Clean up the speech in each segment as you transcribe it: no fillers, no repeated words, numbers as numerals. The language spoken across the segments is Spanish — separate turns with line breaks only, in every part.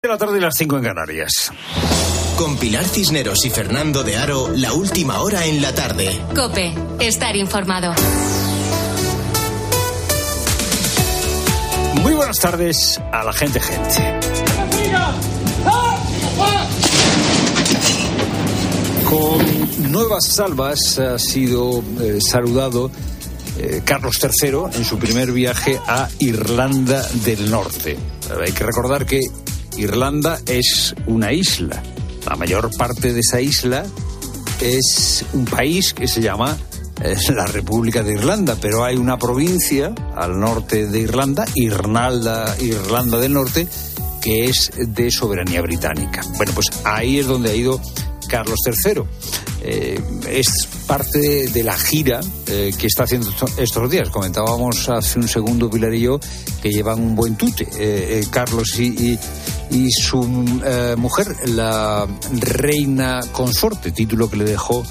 la tarde y las 5 en Canarias.
Con Pilar Cisneros y Fernando de Aro, la última hora en la tarde.
COPE, estar informado.
Muy buenas tardes a la gente. Con nuevas salvas ha sido saludado Carlos III en su primer viaje a Irlanda del Norte. Hay que recordar que Irlanda es una isla. La mayor parte de esa isla es un país que se llama la República de Irlanda, pero hay una provincia al norte de Irlanda, Irlanda del Norte, que es de soberanía británica. Bueno, pues ahí es donde ha ido Carlos III. Es parte de la gira que está haciendo estos días. Comentábamos hace un segundo, Pilar y yo, que llevan un buen tute, Carlos y su mujer, la reina consorte, título que le dejó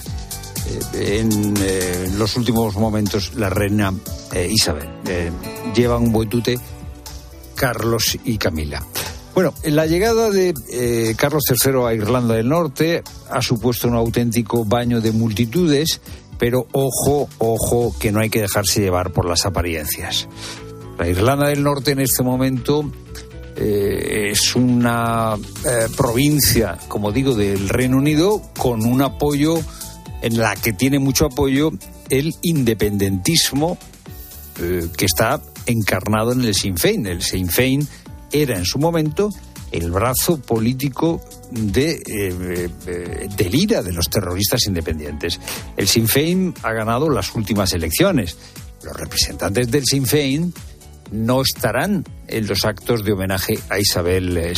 en los últimos momentos la reina Isabel. Llevan un buen tute Carlos y Camila. Bueno, la llegada de Carlos III a Irlanda del Norte ha supuesto un auténtico baño de multitudes, pero ojo, que no hay que dejarse llevar por las apariencias. La Irlanda del Norte en este momento es una provincia, como digo, del Reino Unido, con un apoyo en la que tiene mucho apoyo el independentismo que está encarnado en el Sinn Féin. El Sinn Féin era en su momento el brazo político del IRA, de los terroristas independientes. El Sinn Féin ha ganado las últimas elecciones. Los representantes del Sinn Féin no estarán en los actos de homenaje a Isabel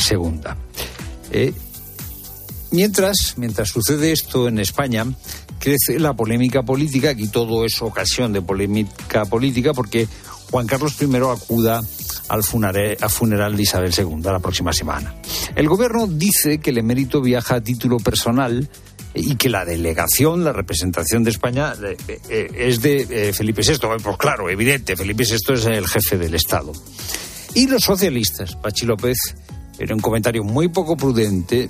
II. Mientras sucede esto en España, crece la polémica política. Aquí todo es ocasión de polémica política porque Juan Carlos I acuda al funeral de Isabel II la próxima semana. El gobierno dice que el emérito viaja a título personal y que la delegación, la representación de España es de Felipe VI. Pues claro, evidente, Felipe VI es el jefe del Estado. Y los socialistas, Pachi López, en un comentario muy poco prudente,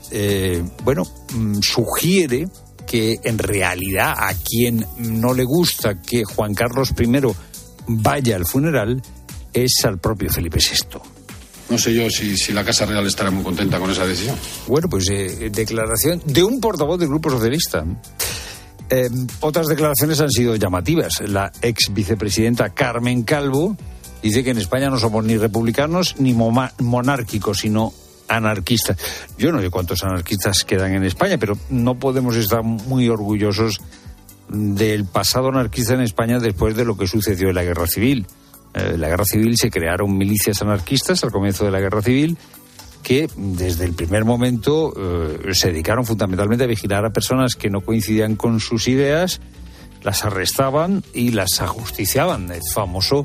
sugiere que en realidad a quien no le gusta que Juan Carlos I vaya al funeral es al propio Felipe VI.
No sé yo si la Casa Real estará muy contenta con esa decisión.
Bueno, pues declaración de un portavoz del Grupo Socialista. Otras declaraciones han sido llamativas. La ex vicepresidenta Carmen Calvo dice que en España no somos ni republicanos ni monárquicos, sino anarquistas. Yo no sé cuántos anarquistas quedan en España, pero no podemos estar muy orgullosos del pasado anarquista en España después de lo que sucedió en la Guerra Civil. La Guerra Civil se crearon milicias anarquistas al comienzo de la Guerra Civil que desde el primer momento se dedicaron fundamentalmente a vigilar a personas que no coincidían con sus ideas, las arrestaban y las ajusticiaban. Es famoso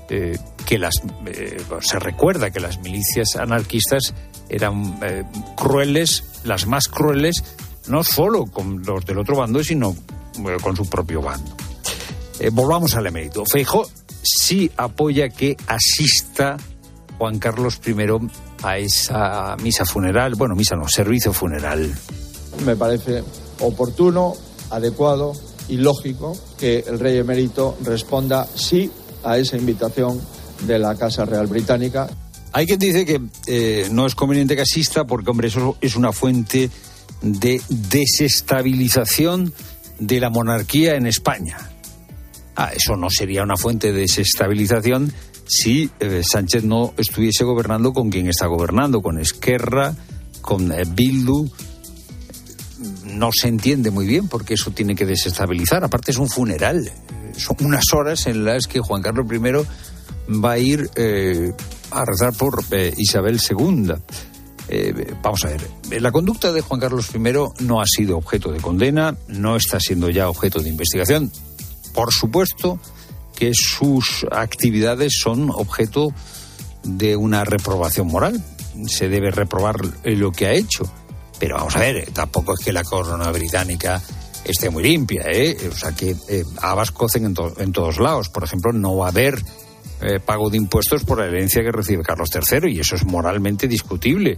se recuerda que las milicias anarquistas eran crueles, las más crueles, no solo con los del otro bando, sino con su propio bando. Volvamos al emérito. Feijóo sí apoya que asista Juan Carlos I a esa misa funeral, servicio funeral.
Me parece oportuno, adecuado y lógico que el rey emérito responda sí a esa invitación de la Casa Real Británica.
Hay quien dice que no es conveniente que asista porque, hombre, eso es una fuente de desestabilización de la monarquía en España. Eso no sería una fuente de desestabilización si Sánchez no estuviese gobernando con quien está gobernando, con Esquerra, con Bildu. No se entiende muy bien por qué eso tiene que desestabilizar. Aparte es un funeral. Son unas horas en las que Juan Carlos I va a ir a rezar por Isabel II. Vamos a ver, la conducta de Juan Carlos I no ha sido objeto de condena, no está siendo ya objeto de investigación. Por supuesto que sus actividades son objeto de una reprobación moral. Se debe reprobar lo que ha hecho. Pero vamos a ver, tampoco es que la corona británica esté muy limpia, O sea que habas cocen en todos lados. Por ejemplo, no va a haber pago de impuestos por la herencia que recibe Carlos III, y eso es moralmente discutible.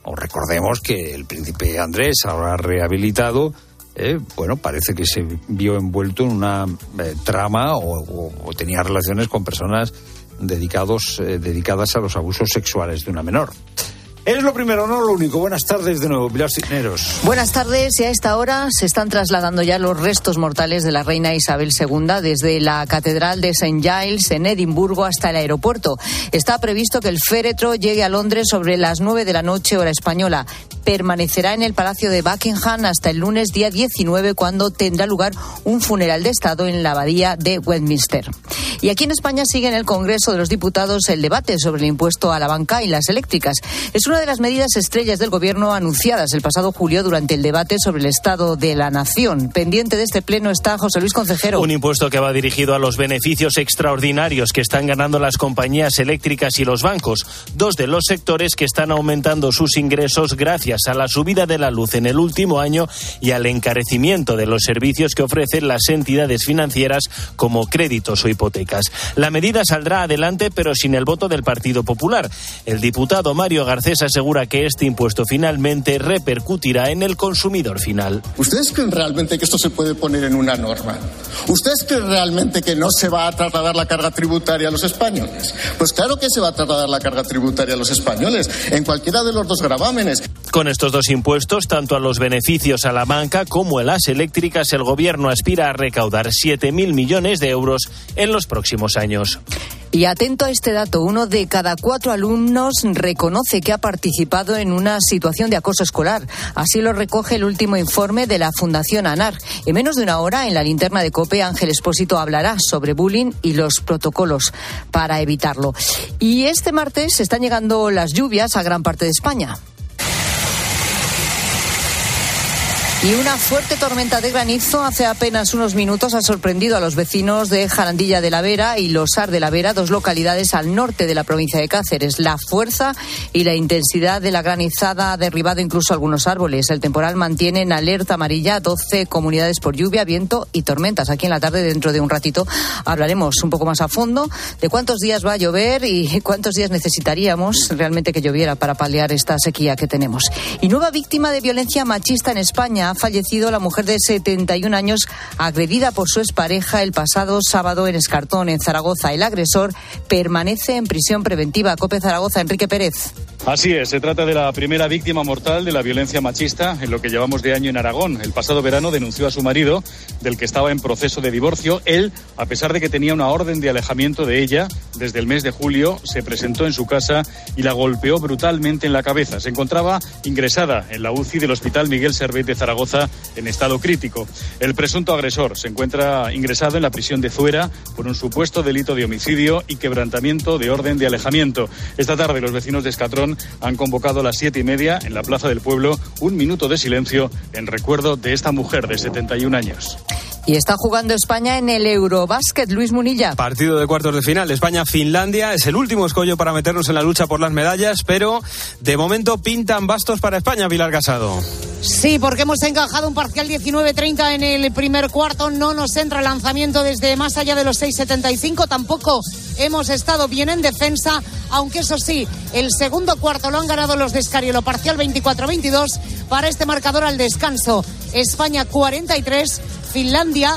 O recordemos que el príncipe Andrés, ahora rehabilitado, parece que se vio envuelto en una trama o tenía relaciones con personas dedicadas a los abusos sexuales de una menor. Es lo primero, no lo único. Buenas tardes de nuevo, Pilar Cisneros.
Buenas tardes, y a esta hora se están trasladando ya los restos mortales de la reina Isabel II desde la Catedral de St. Giles en Edimburgo hasta el aeropuerto. Está previsto que el féretro llegue a Londres sobre las 9 de la noche, hora española. Permanecerá en el Palacio de Buckingham hasta el lunes día 19, cuando tendrá lugar un funeral de Estado en la Abadía de Westminster. Y aquí en España sigue en el Congreso de los Diputados el debate sobre el impuesto a la banca y las eléctricas. Es una de las medidas estrellas del Gobierno anunciadas el pasado julio durante el debate sobre el Estado de la Nación. Pendiente de este pleno está José Luis Concejero.
Un impuesto que va dirigido a los beneficios extraordinarios que están ganando las compañías eléctricas y los bancos, dos de los sectores que están aumentando sus ingresos gracias a la subida de la luz en el último año y al encarecimiento de los servicios que ofrecen las entidades financieras como créditos o hipotecas. La medida saldrá adelante, pero sin el voto del Partido Popular. El diputado Mario Garcés asegura que este impuesto finalmente repercutirá en el consumidor final.
¿Ustedes creen realmente que esto se puede poner en una norma? ¿Ustedes creen realmente que no se va a trasladar la carga tributaria a los españoles? Pues claro que se va a trasladar la carga tributaria a los españoles, en cualquiera de los dos gravámenes.
Con estos dos impuestos, tanto a los beneficios a la banca como a las eléctricas, el Gobierno aspira a recaudar 7.000 millones de euros en los próximos años.
Y atento a este dato, 1 de cada 4 alumnos reconoce que ha participado en una situación de acoso escolar. Así lo recoge el último informe de la Fundación ANAR. En menos de una hora, en la linterna de COPE, Ángel Expósito hablará sobre bullying y los protocolos para evitarlo. Y este martes están llegando las lluvias a gran parte de España. Y una fuerte tormenta de granizo hace apenas unos minutos ha sorprendido a los vecinos de Jarandilla de la Vera y Losar de la Vera, dos localidades al norte de la provincia de Cáceres. La fuerza y la intensidad de la granizada ha derribado incluso algunos árboles. El temporal mantiene en alerta amarilla 12 comunidades por lluvia, viento y tormentas. Aquí en la tarde, dentro de un ratito, hablaremos un poco más a fondo de cuántos días va a llover y cuántos días necesitaríamos realmente que lloviera para paliar esta sequía que tenemos. Y nueva víctima de violencia machista en España. Ha fallecido la mujer de 71 años agredida por su expareja el pasado sábado en Escartón, en Zaragoza. El agresor permanece en prisión preventiva. COPE Zaragoza, Enrique Pérez.
Así es, se trata de la primera víctima mortal de la violencia machista en lo que llevamos de año en Aragón. El pasado verano denunció a su marido, del que estaba en proceso de divorcio. Él, a pesar de que tenía una orden de alejamiento de ella, desde el mes de julio se presentó en su casa y la golpeó brutalmente en la cabeza. Se encontraba ingresada en la UCI del Hospital Miguel Servet de Zaragoza en estado crítico. El presunto agresor se encuentra ingresado en la prisión de Zuera por un supuesto delito de homicidio y quebrantamiento de orden de alejamiento. Esta tarde los vecinos de Escatrón han convocado a las 7:30 en la Plaza del Pueblo un minuto de silencio en recuerdo de esta mujer de 71 años.
Y está jugando España en el Eurobásquet, Luis Munilla.
Partido de cuartos de final, España-Finlandia. Es el último escollo para meternos en la lucha por las medallas, pero de momento pintan bastos para España, Pilar Casado.
Sí, porque hemos encajado un parcial 19-30 en el primer cuarto. No nos entra el lanzamiento desde más allá de los 6,75. Tampoco hemos estado bien en defensa, aunque eso sí, el segundo cuarto lo han ganado los de Escariolo. Parcial 24-22 para este marcador al descanso. España 43, Finlandia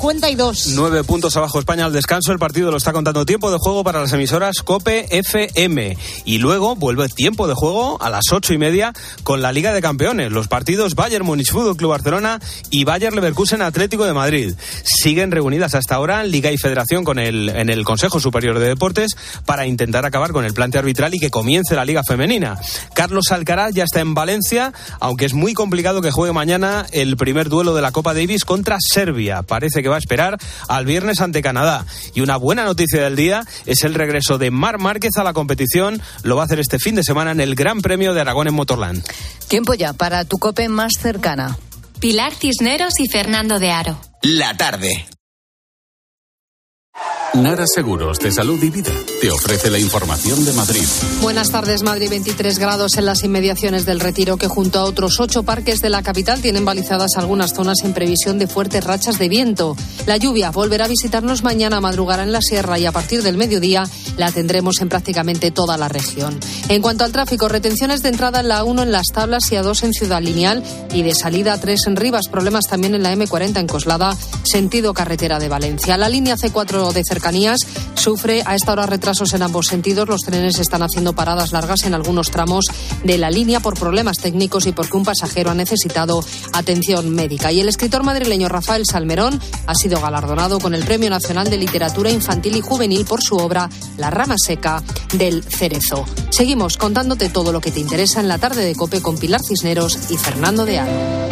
52.
9 puntos abajo España al descanso. El partido lo está contando tiempo de juego para las emisoras COPE FM. Y luego vuelve tiempo de juego a las 8:30 con la Liga de Campeones. Los partidos Bayern Múnich Fútbol Club Barcelona y Bayer Leverkusen Atlético de Madrid. Siguen reunidas hasta ahora Liga y Federación en el Consejo Superior de Deportes para intentar acabar con el plante arbitral y que comience la Liga Femenina. Carlos Alcaraz ya está en Valencia, aunque es muy complicado que juegue mañana el primer duelo de la Copa Davis contra Serbia. Parece que va a esperar al viernes ante Canadá. Y una buena noticia del día es el regreso de Marc Márquez a la competición. Lo va a hacer este fin de semana en el Gran Premio de Aragón en Motorland.
Tiempo ya para tu COPE más cercana.
Pilar Cisneros y Fernando de Aro.
La tarde.
Nara Seguros de Salud y Vida te ofrece la información de Madrid.
Buenas tardes. Madrid, 23 grados en las inmediaciones del Retiro, que junto a otros 8 parques de la capital tienen balizadas algunas zonas en previsión de fuertes rachas de viento. La lluvia volverá a visitarnos mañana, madrugará en la sierra y a partir del mediodía la tendremos en prácticamente toda la región. En cuanto al tráfico, retenciones de entrada en la A1 en Las Tablas y A2 en Ciudad Lineal y de salida A3 en Rivas. Problemas también en la M40 en Coslada, sentido carretera de Valencia. La línea C4 de cercanías sufre a esta hora retrasos en ambos sentidos. Los trenes están haciendo paradas largas en algunos tramos de la línea por problemas técnicos y porque un pasajero ha necesitado atención médica. Y el escritor madrileño Rafael Salmerón ha sido galardonado con el Premio Nacional de Literatura Infantil y Juvenil por su obra La rama seca del cerezo. Seguimos contándote todo lo que te interesa en la tarde de COPE con Pilar Cisneros y Fernando de Aro.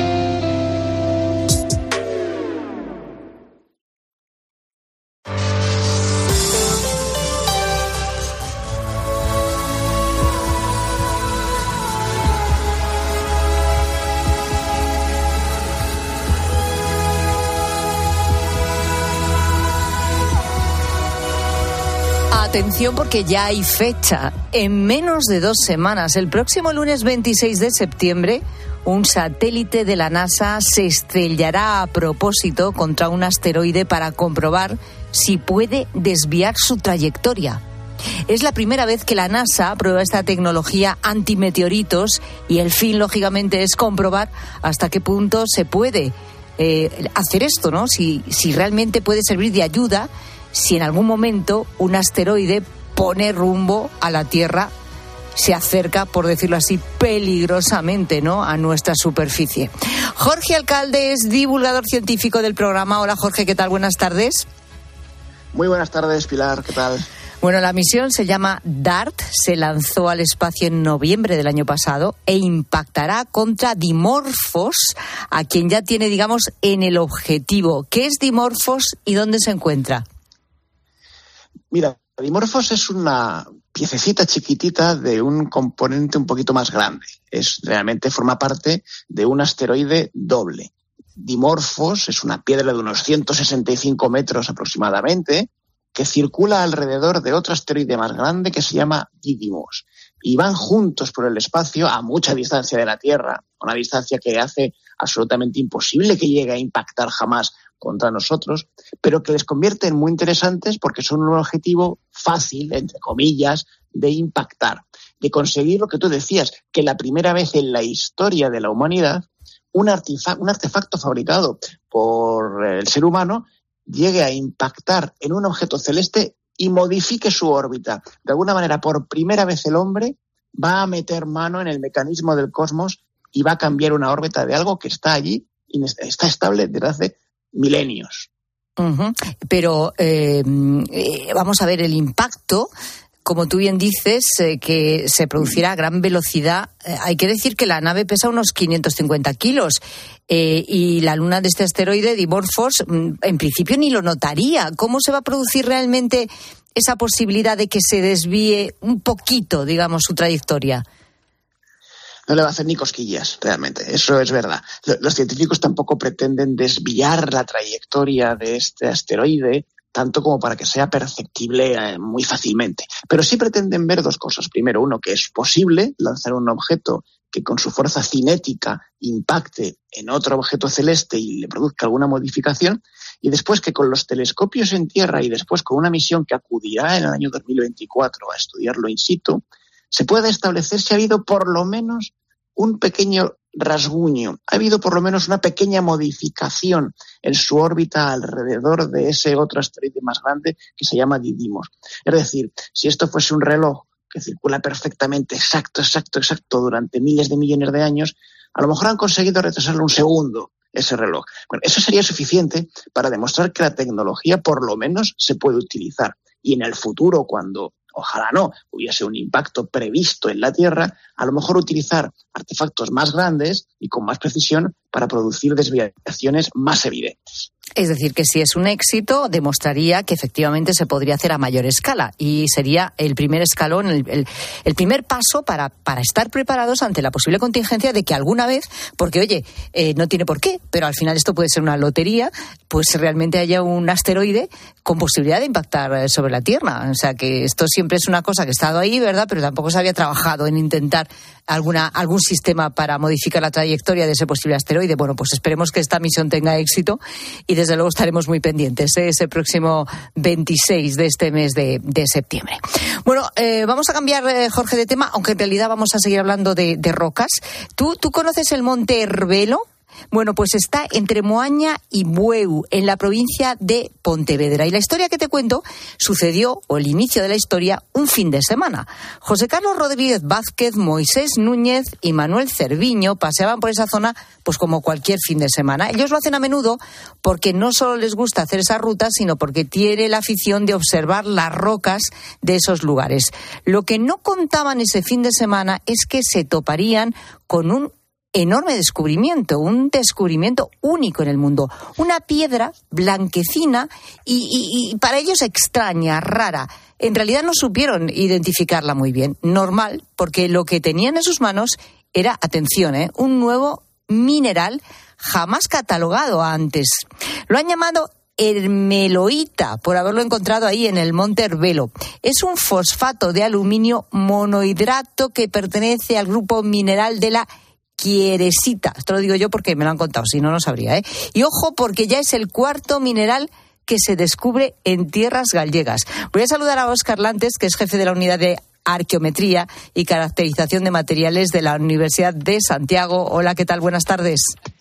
Atención, porque ya hay fecha. En menos de 2 semanas, el próximo lunes 26 de septiembre, un satélite de la NASA se estrellará a propósito contra un asteroide para comprobar si puede desviar su trayectoria. Es la primera vez que la NASA prueba esta tecnología antimeteoritos y el fin, lógicamente, es comprobar hasta qué punto se puede hacer esto, ¿no? Si realmente puede servir de ayuda si en algún momento un asteroide pone rumbo a la Tierra, se acerca, por decirlo así, peligrosamente, ¿no?, a nuestra superficie. Jorge Alcalde es divulgador científico del programa. Hola, Jorge, ¿qué tal? Buenas tardes.
Muy buenas tardes, Pilar, ¿qué tal?
Bueno, la misión se llama DART, se lanzó al espacio en noviembre del año pasado e impactará contra Dimorphos, a quien ya tiene, digamos, en el objetivo. ¿Qué es Dimorphos y dónde se encuentra?
Mira, Dimorphos es una piececita chiquitita de un componente un poquito más grande. Realmente forma parte de un asteroide doble. Dimorphos es una piedra de unos 165 metros aproximadamente que circula alrededor de otro asteroide más grande que se llama Didymos. Y van juntos por el espacio a mucha distancia de la Tierra, una distancia que hace absolutamente imposible que llegue a impactar jamás contra nosotros, pero que les convierte en muy interesantes porque son un objetivo fácil, entre comillas, de impactar, de conseguir lo que tú decías, que la primera vez en la historia de la humanidad un artefacto fabricado por el ser humano llegue a impactar en un objeto celeste y modifique su órbita. De alguna manera, por primera vez el hombre va a meter mano en el mecanismo del cosmos y va a cambiar una órbita de algo que está allí y está estable desde hace milenios.
Uh-huh. Pero vamos a ver, el impacto, como tú bien dices, que se producirá a gran velocidad. Hay que decir que la nave pesa unos 550 kilos y la luna de este asteroide, Dimorphos, en principio ni lo notaría. ¿Cómo se va a producir realmente esa posibilidad de que se desvíe un poquito, digamos, su trayectoria?
No le va a hacer ni cosquillas, realmente. Eso es verdad. Los científicos tampoco pretenden desviar la trayectoria de este asteroide tanto como para que sea perceptible muy fácilmente. Pero sí pretenden ver 2 cosas. Primero, uno, que es posible lanzar un objeto que con su fuerza cinética impacte en otro objeto celeste y le produzca alguna modificación. Y después que con los telescopios en Tierra y después con una misión que acudirá en el año 2024 a estudiarlo in situ, se puede establecer si ha habido por lo menos un pequeño rasguño, ha habido por lo menos una pequeña modificación en su órbita alrededor de ese otro asteroide más grande que se llama Didymos. Es decir, si esto fuese un reloj que circula perfectamente exacto durante miles de millones de años, a lo mejor han conseguido retrasarlo un segundo ese reloj. Bueno, eso sería suficiente para demostrar que la tecnología por lo menos se puede utilizar. Y en el futuro, cuando ojalá no hubiese un impacto previsto en la Tierra, a lo mejor utilizar artefactos más grandes y con más precisión para producir desviaciones más evidentes.
Es decir, que si es un éxito, demostraría que efectivamente se podría hacer a mayor escala y sería el primer escalón, el primer paso para estar preparados ante la posible contingencia de que alguna vez, porque oye, no tiene por qué, pero al final esto puede ser una lotería, pues realmente haya un asteroide con posibilidad de impactar sobre la Tierra. O sea que esto siempre es una cosa que ha estado ahí, ¿verdad? Pero tampoco se había trabajado en intentar algún sistema para modificar la trayectoria de ese posible asteroide. Bueno, pues esperemos que esta misión tenga éxito y desde luego estaremos muy pendientes ese próximo 26 de este mes de septiembre. Bueno, vamos a cambiar, Jorge, de tema, aunque en realidad vamos a seguir hablando de rocas. ¿Tú conoces el monte Herbelo? Bueno, pues está entre Moaña y Bueu, en la provincia de Pontevedra. Y la historia que te cuento sucedió, o el inicio de la historia, un fin de semana. José Carlos Rodríguez Vázquez, Moisés Núñez y Manuel Cerviño paseaban por esa zona pues como cualquier fin de semana. Ellos lo hacen a menudo porque no solo les gusta hacer esas rutas, sino porque tiene la afición de observar las rocas de esos lugares. Lo que no contaban ese fin de semana es que se toparían con un enorme descubrimiento, un descubrimiento único en el mundo. Una piedra blanquecina y para ellos extraña, rara. En realidad no supieron identificarla muy bien. Normal, porque lo que tenían en sus manos era, atención, un nuevo mineral jamás catalogado antes. Lo han llamado hermeloíta, por haberlo encontrado ahí en el monte Herbelo. Es un fosfato de aluminio monohidrato que pertenece al grupo mineral de la quieresita. Esto lo digo yo porque me lo han contado, si no, no sabría, Y ojo, porque ya es el cuarto mineral que se descubre en tierras gallegas. Voy a saludar a Óscar Lantes, que es jefe de la unidad de Arqueometría y Caracterización de Materiales de la Universidad de Santiago. Hola, ¿qué tal? Buenas tardes.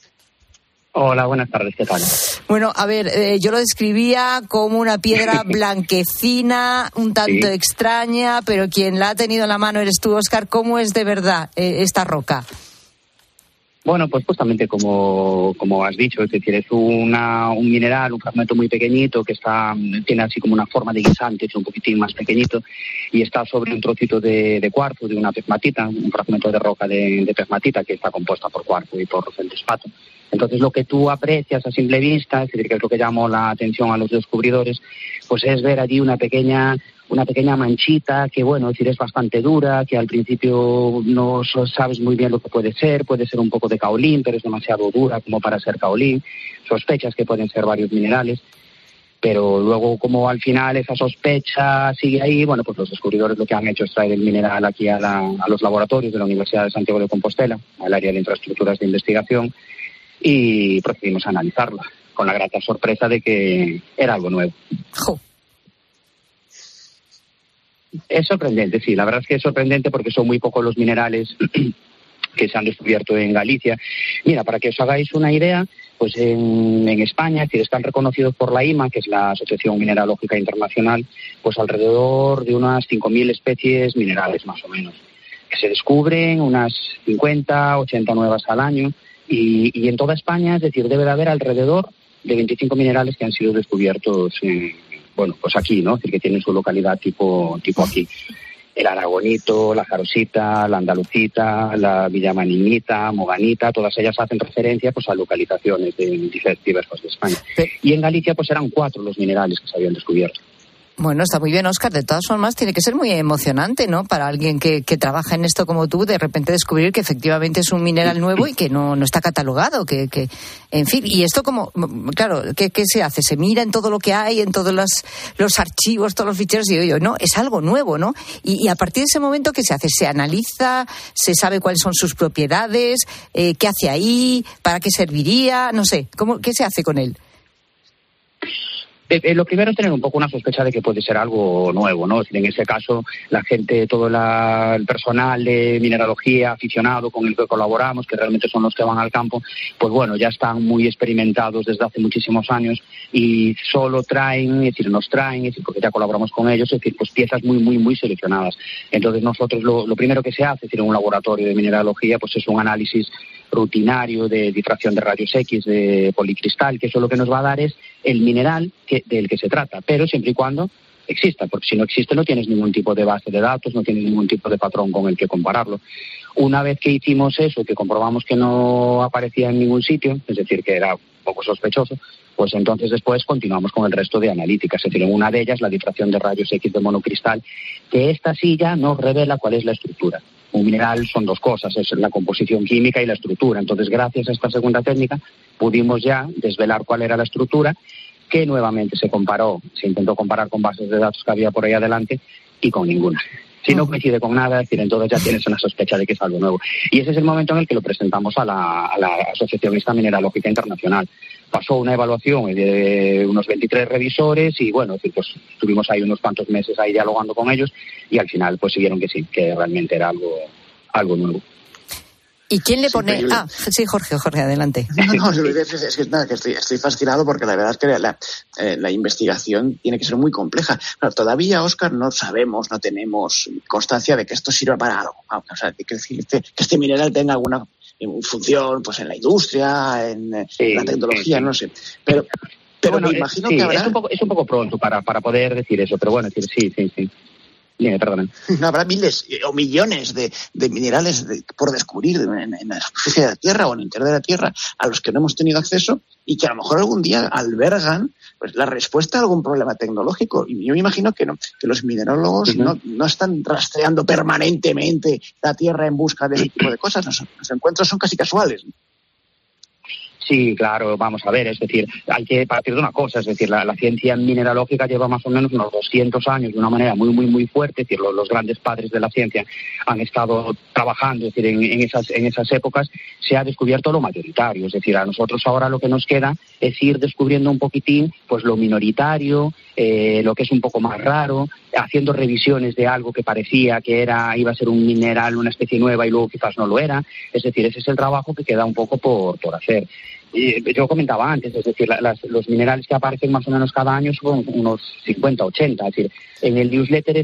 Hola, buenas tardes, ¿qué tal?
Bueno, a ver, yo lo describía como una piedra blanquecina, un tanto extraña, pero quien la ha tenido en la mano eres tú, Óscar. ¿Cómo es de verdad esta roca?
Bueno, pues justamente como has dicho, es decir, es un mineral, un fragmento muy pequeñito que tiene así como una forma de guisante, es un poquitín más pequeñito y está sobre un trocito de cuarzo, de una pegmatita, un fragmento de roca de pegmatita que está compuesta por cuarzo y por feldespato. Entonces lo que tú aprecias a simple vista, es decir, que es lo que llamó la atención a los descubridores, pues es ver allí una pequeña manchita que, bueno, es decir, es bastante dura, que al principio no sabes muy bien lo que puede ser un un poco de caolín, pero es demasiado dura como para ser caolín. Sospechas que pueden ser varios minerales, pero luego como al final esa sospecha sigue ahí, bueno, pues los descubridores lo que han hecho es traer el mineral aquí a los laboratorios de la Universidad de Santiago de Compostela, al área de infraestructuras de investigación, y procedimos a analizarla, con la grata sorpresa de que era algo nuevo.
¡Jo!
Es sorprendente, sí, la verdad es que es sorprendente porque son muy pocos los minerales que se han descubierto en Galicia. Mira, para que os hagáis una idea, pues en España, es decir, están reconocidos por la IMA, que es la Asociación Mineralógica Internacional, pues alrededor de unas 5.000 especies minerales más o menos, que se descubren unas 50, 80 nuevas al año, y en toda España, es decir, debe de haber alrededor de 25 minerales que han sido descubiertos pues aquí, ¿no? Es decir, que tienen su localidad tipo aquí. El aragonito, la jarosita, la andalucita, la villamaninita, moganita, todas ellas hacen referencia pues a localizaciones diversas de España. Y en Galicia pues eran 4 los minerales que se habían descubierto.
Bueno, está muy bien, Óscar. De todas formas, tiene que ser muy emocionante, ¿no? Para alguien que trabaja en esto como tú, de repente descubrir que efectivamente es un mineral nuevo y que no está catalogado, que en fin. Y esto como, claro, ¿qué se hace? Se mira en todo lo que hay, en todos los archivos, todos los ficheros, y digo yo, no, es algo nuevo, ¿no? Y a partir de ese momento, ¿qué se hace? Se analiza, se sabe cuáles son sus propiedades, qué hace ahí, para qué serviría, no sé, ¿qué se hace con él?
Lo primero es tener un poco una sospecha de que puede ser algo nuevo, ¿no? Es decir, en ese caso, la gente, todo el personal de mineralogía aficionado con el que colaboramos, que realmente son los que van al campo, pues bueno, ya están muy experimentados desde hace muchísimos años y solo nos traen, porque ya colaboramos con ellos, es decir, pues piezas muy, muy, muy seleccionadas. Entonces nosotros lo primero que se hace, es decir, en un laboratorio de mineralogía, pues es un análisis rutinario de difracción de rayos X, de policristal, que eso lo que nos va a dar es el mineral del que se trata, pero siempre y cuando exista, porque si no existe no tienes ningún tipo de base de datos, no tienes ningún tipo de patrón con el que compararlo. Una vez que hicimos eso, que comprobamos que no aparecía en ningún sitio, es decir, que era un poco sospechoso, pues entonces después continuamos con el resto de analíticas. Es decir, en una de ellas, la difracción de rayos X de monocristal, que esta sí ya nos revela cuál es la estructura. Un mineral son dos cosas, es la composición química y la estructura. Entonces, gracias a esta segunda técnica, pudimos ya desvelar cuál era la estructura, que nuevamente se intentó comparar con bases de datos que había por ahí adelante y con ninguna. Si no coincide con nada, es decir, entonces ya tienes una sospecha de que es algo nuevo. Y ese es el momento en el que lo presentamos a la Asociación Mineralógica Internacional. Pasó una evaluación de unos 23 revisores y, bueno, es decir, pues estuvimos ahí unos cuantos meses ahí dialogando con ellos y al final pues siguieron que sí, que realmente era algo nuevo.
¿Y quién le pone...? Sí, Jorge, adelante.
No, es que nada, que estoy fascinado porque la verdad es que la investigación tiene que ser muy compleja. Pero todavía, Óscar, no sabemos, no tenemos constancia de que esto sirva para algo. O sea, que este mineral tenga alguna función pues en la industria, en la tecnología, no sé. Pero bueno, me imagino que habrá...
Es un poco pronto para poder decir eso, pero bueno, es decir, sí. Perdón.
No habrá miles o millones de minerales por descubrir en la superficie de la Tierra o en el interior de la Tierra a los que no hemos tenido acceso y que a lo mejor algún día albergan pues la respuesta a algún problema tecnológico. Y yo me imagino que los minerólogos no están rastreando permanentemente la Tierra en busca de ese tipo de cosas. Los encuentros son casi casuales.
Sí, claro, vamos a ver, es decir, hay que partir de una cosa, es decir, la ciencia mineralógica lleva más o menos unos 200 años de una manera muy, muy, muy fuerte, es decir, los grandes padres de la ciencia han estado trabajando, es decir, en esas épocas se ha descubierto lo mayoritario, es decir, a nosotros ahora lo que nos queda es ir descubriendo un poquitín, pues lo minoritario, lo que es un poco más raro, haciendo revisiones de algo que parecía que iba a ser un mineral, una especie nueva y luego quizás no lo era, es decir, ese es el trabajo que queda un poco por hacer. Yo comentaba antes, es decir, los minerales que aparecen más o menos cada año son unos 50, 80. Es decir, en el newsletter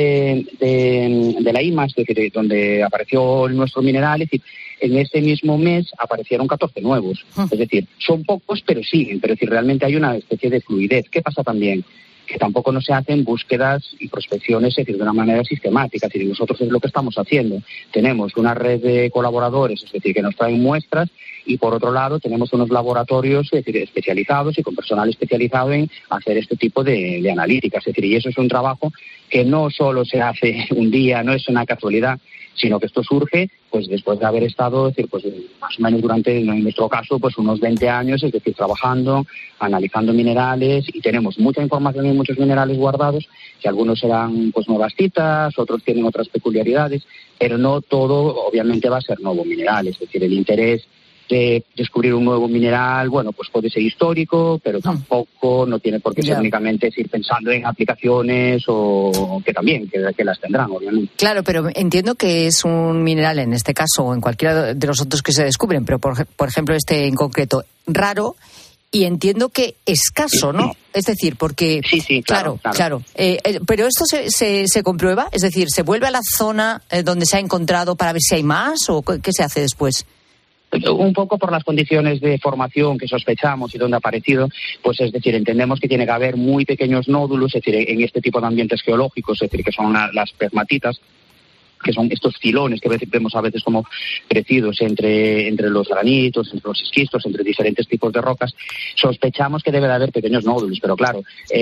de la IMA, es decir, donde apareció nuestro mineral, es decir, en ese mismo mes aparecieron 14 nuevos. Es decir, son pocos, pero siguen. Pero es decir, realmente hay una especie de fluidez. ¿Qué pasa también? Que tampoco no se hacen búsquedas y prospecciones, es decir, de una manera sistemática. Es decir, nosotros es lo que estamos haciendo. Tenemos una red de colaboradores, es decir, que nos traen muestras, y por otro lado tenemos unos laboratorios, es decir, especializados y con personal especializado en hacer este tipo de analíticas. Es decir, y eso es un trabajo que no solo se hace un día, no es una casualidad, sino que esto surge pues después de haber estado, es decir, pues más o menos durante, en nuestro caso, pues unos 20 años, es decir, trabajando, analizando minerales, y tenemos mucha información y muchos minerales guardados, que algunos serán pues nuevas citas, otros tienen otras peculiaridades, pero no todo obviamente va a ser nuevo mineral, es decir, el interés de descubrir un nuevo mineral, bueno, pues puede ser histórico, pero tampoco no tiene por qué ser únicamente ir pensando en aplicaciones o que también, que las tendrán, obviamente.
Claro, pero entiendo que es un mineral, en este caso, o en cualquiera de los otros que se descubren, pero por ejemplo este en concreto, raro, y entiendo que escaso, ¿no? Es decir, porque...
Sí, claro.
Pero esto se comprueba, es decir, ¿se vuelve a la zona donde se ha encontrado para ver si hay más o qué se hace después?
Un poco por las condiciones de formación que sospechamos y donde ha aparecido, pues es decir, entendemos que tiene que haber muy pequeños nódulos, es decir, en este tipo de ambientes geológicos, es decir, que son las pegmatitas, que son estos filones que vemos a veces como crecidos entre los granitos, entre los esquistos, entre diferentes tipos de rocas. Sospechamos que debe de haber pequeños nódulos, pero claro,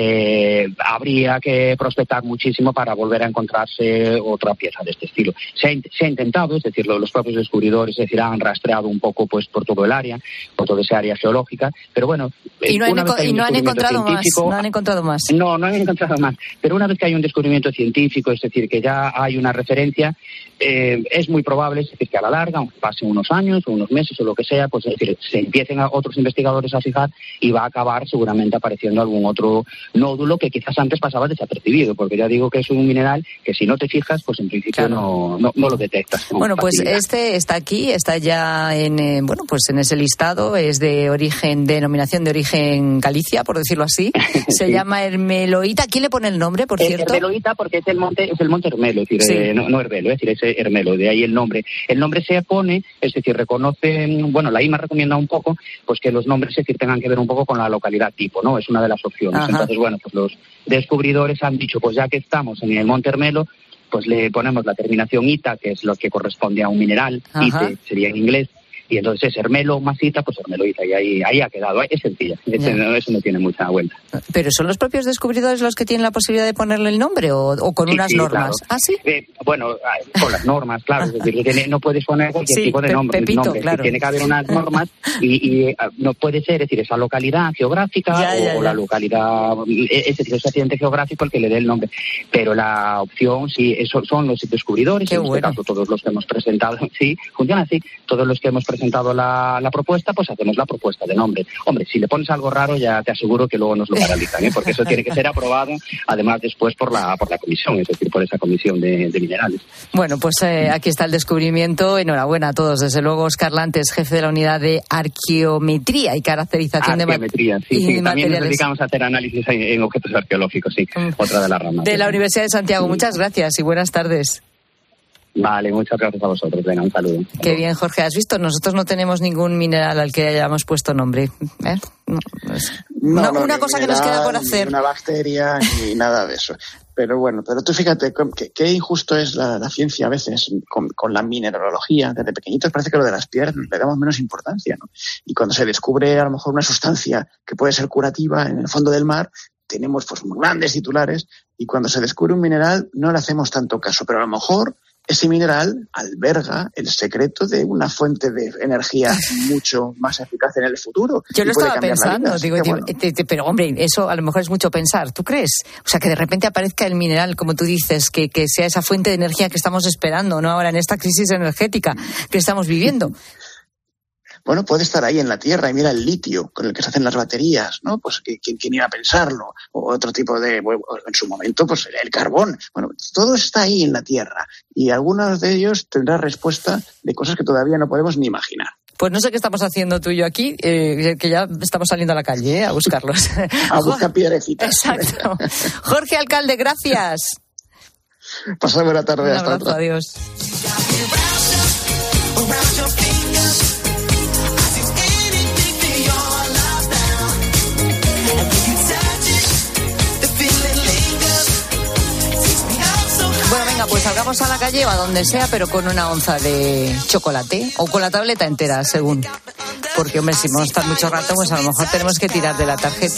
habría que prospectar muchísimo para volver a encontrarse otra pieza de este estilo. Se ha intentado, es decir, los propios descubridores, es decir, han rastreado un poco pues por todo el área, por toda esa área geológica, pero bueno...
Y no han encontrado más.
No han encontrado más. Pero una vez que hay un descubrimiento científico, es decir, que ya hay una referencia, es muy probable, es decir, que a la larga, aunque pasen unos años o unos meses o lo que sea, pues es decir, se empiecen a otros investigadores a fijar y va a acabar seguramente apareciendo algún otro nódulo que quizás antes pasaba desapercibido, porque ya digo que es un mineral que si no te fijas, pues en principio no lo detectas.
Bueno, pues este está aquí, está ya en ese listado, es denominación de origen Galicia, por decirlo así. Se llama Hermeloita. ¿Quién le pone el nombre, por cierto?
Hermeloita porque es el monte Hermelo, es decir, no Herbelo, es decir, ese Hermelo, de ahí el nombre. El nombre se pone, es decir, reconocen, la IMA recomienda un poco, pues que los nombres, es decir, tengan que ver un poco con la localidad tipo, ¿no? Es una de las opciones. Ajá. Entonces, pues los descubridores han dicho, pues ya que estamos en el monte Hermelo, pues le ponemos la terminación ita, que es lo que corresponde a un mineral, ite sería en inglés, Y entonces es Hermelo Masita, pues Hermeloita, y ahí ha quedado. Es sencilla, eso no tiene mucha vuelta.
¿Pero son los propios descubridores los que tienen la posibilidad de ponerle el nombre o con unas normas?
Claro.
¿Ah, sí?
Bueno, con las normas, claro. Es decir, no puedes poner cualquier tipo de nombre.
Pepito, claro.
Tiene que haber unas normas y no puede ser, es decir, esa localidad geográfica o la localidad, es decir, ese accidente geográfico el que le dé el nombre. Pero la opción, sí, son los descubridores, en este caso todos los que hemos presentado, sí, funciona así, todos los que hemos presentado la propuesta, pues hacemos la propuesta de nombre. Hombre, si le pones algo raro, ya te aseguro que luego nos lo paralizan, porque eso tiene que ser aprobado, además después por la comisión, es decir, por esa comisión de minerales.
Bueno, pues aquí está el descubrimiento. Enhorabuena a todos. Desde luego, Óscar Lantes, jefe de la unidad de arqueometría y caracterización de
materiales. Sí, también nos dedicamos a hacer análisis en objetos arqueológicos, sí, otra de las ramas.
De la Universidad de Santiago. Muchas gracias y buenas tardes.
Vale, muchas gracias a vosotros. Venga, un saludo.
Qué bien, Jorge. ¿Has visto? Nosotros no tenemos ningún mineral al que hayamos puesto nombre. Una cosa que nos queda por hacer.
Ni una bacteria ni nada de eso. Pero bueno, tú fíjate qué injusto es la ciencia a veces con la mineralogía. Desde pequeñitos parece que lo de las piedras le damos menos importancia, ¿no? Y cuando se descubre a lo mejor una sustancia que puede ser curativa en el fondo del mar, tenemos pues grandes titulares, y cuando se descubre un mineral no le hacemos tanto caso, pero a lo mejor ese mineral alberga el secreto de una fuente de energía mucho más eficaz en el futuro.
Yo lo estaba pensando, digo, pero hombre, eso a lo mejor es mucho pensar, ¿tú crees? O sea, que de repente aparezca el mineral, como tú dices, que sea esa fuente de energía que estamos esperando, ¿no? Ahora en esta crisis energética que estamos viviendo.
Bueno, puede estar ahí en la Tierra, y mira el litio con el que se hacen las baterías, ¿no? Pues ¿quién iba a pensarlo? O otro tipo en su momento, pues el carbón. Bueno, todo está ahí en la Tierra, y algunos de ellos tendrán respuesta de cosas que todavía no podemos ni imaginar.
Pues no sé qué estamos haciendo tú y yo aquí, que ya estamos saliendo a la calle, a buscarlos.
A buscar piedrecitas.
Exacto. Jorge Alcalde, gracias.
Pasad buena tarde.
Un abrazo, adiós. Bueno, venga, pues salgamos a la calle o a donde sea, pero con una onza de chocolate o con la tableta entera, según. Porque, hombre, si vamos a estar mucho rato, pues a lo mejor tenemos que tirar de la tarjeta.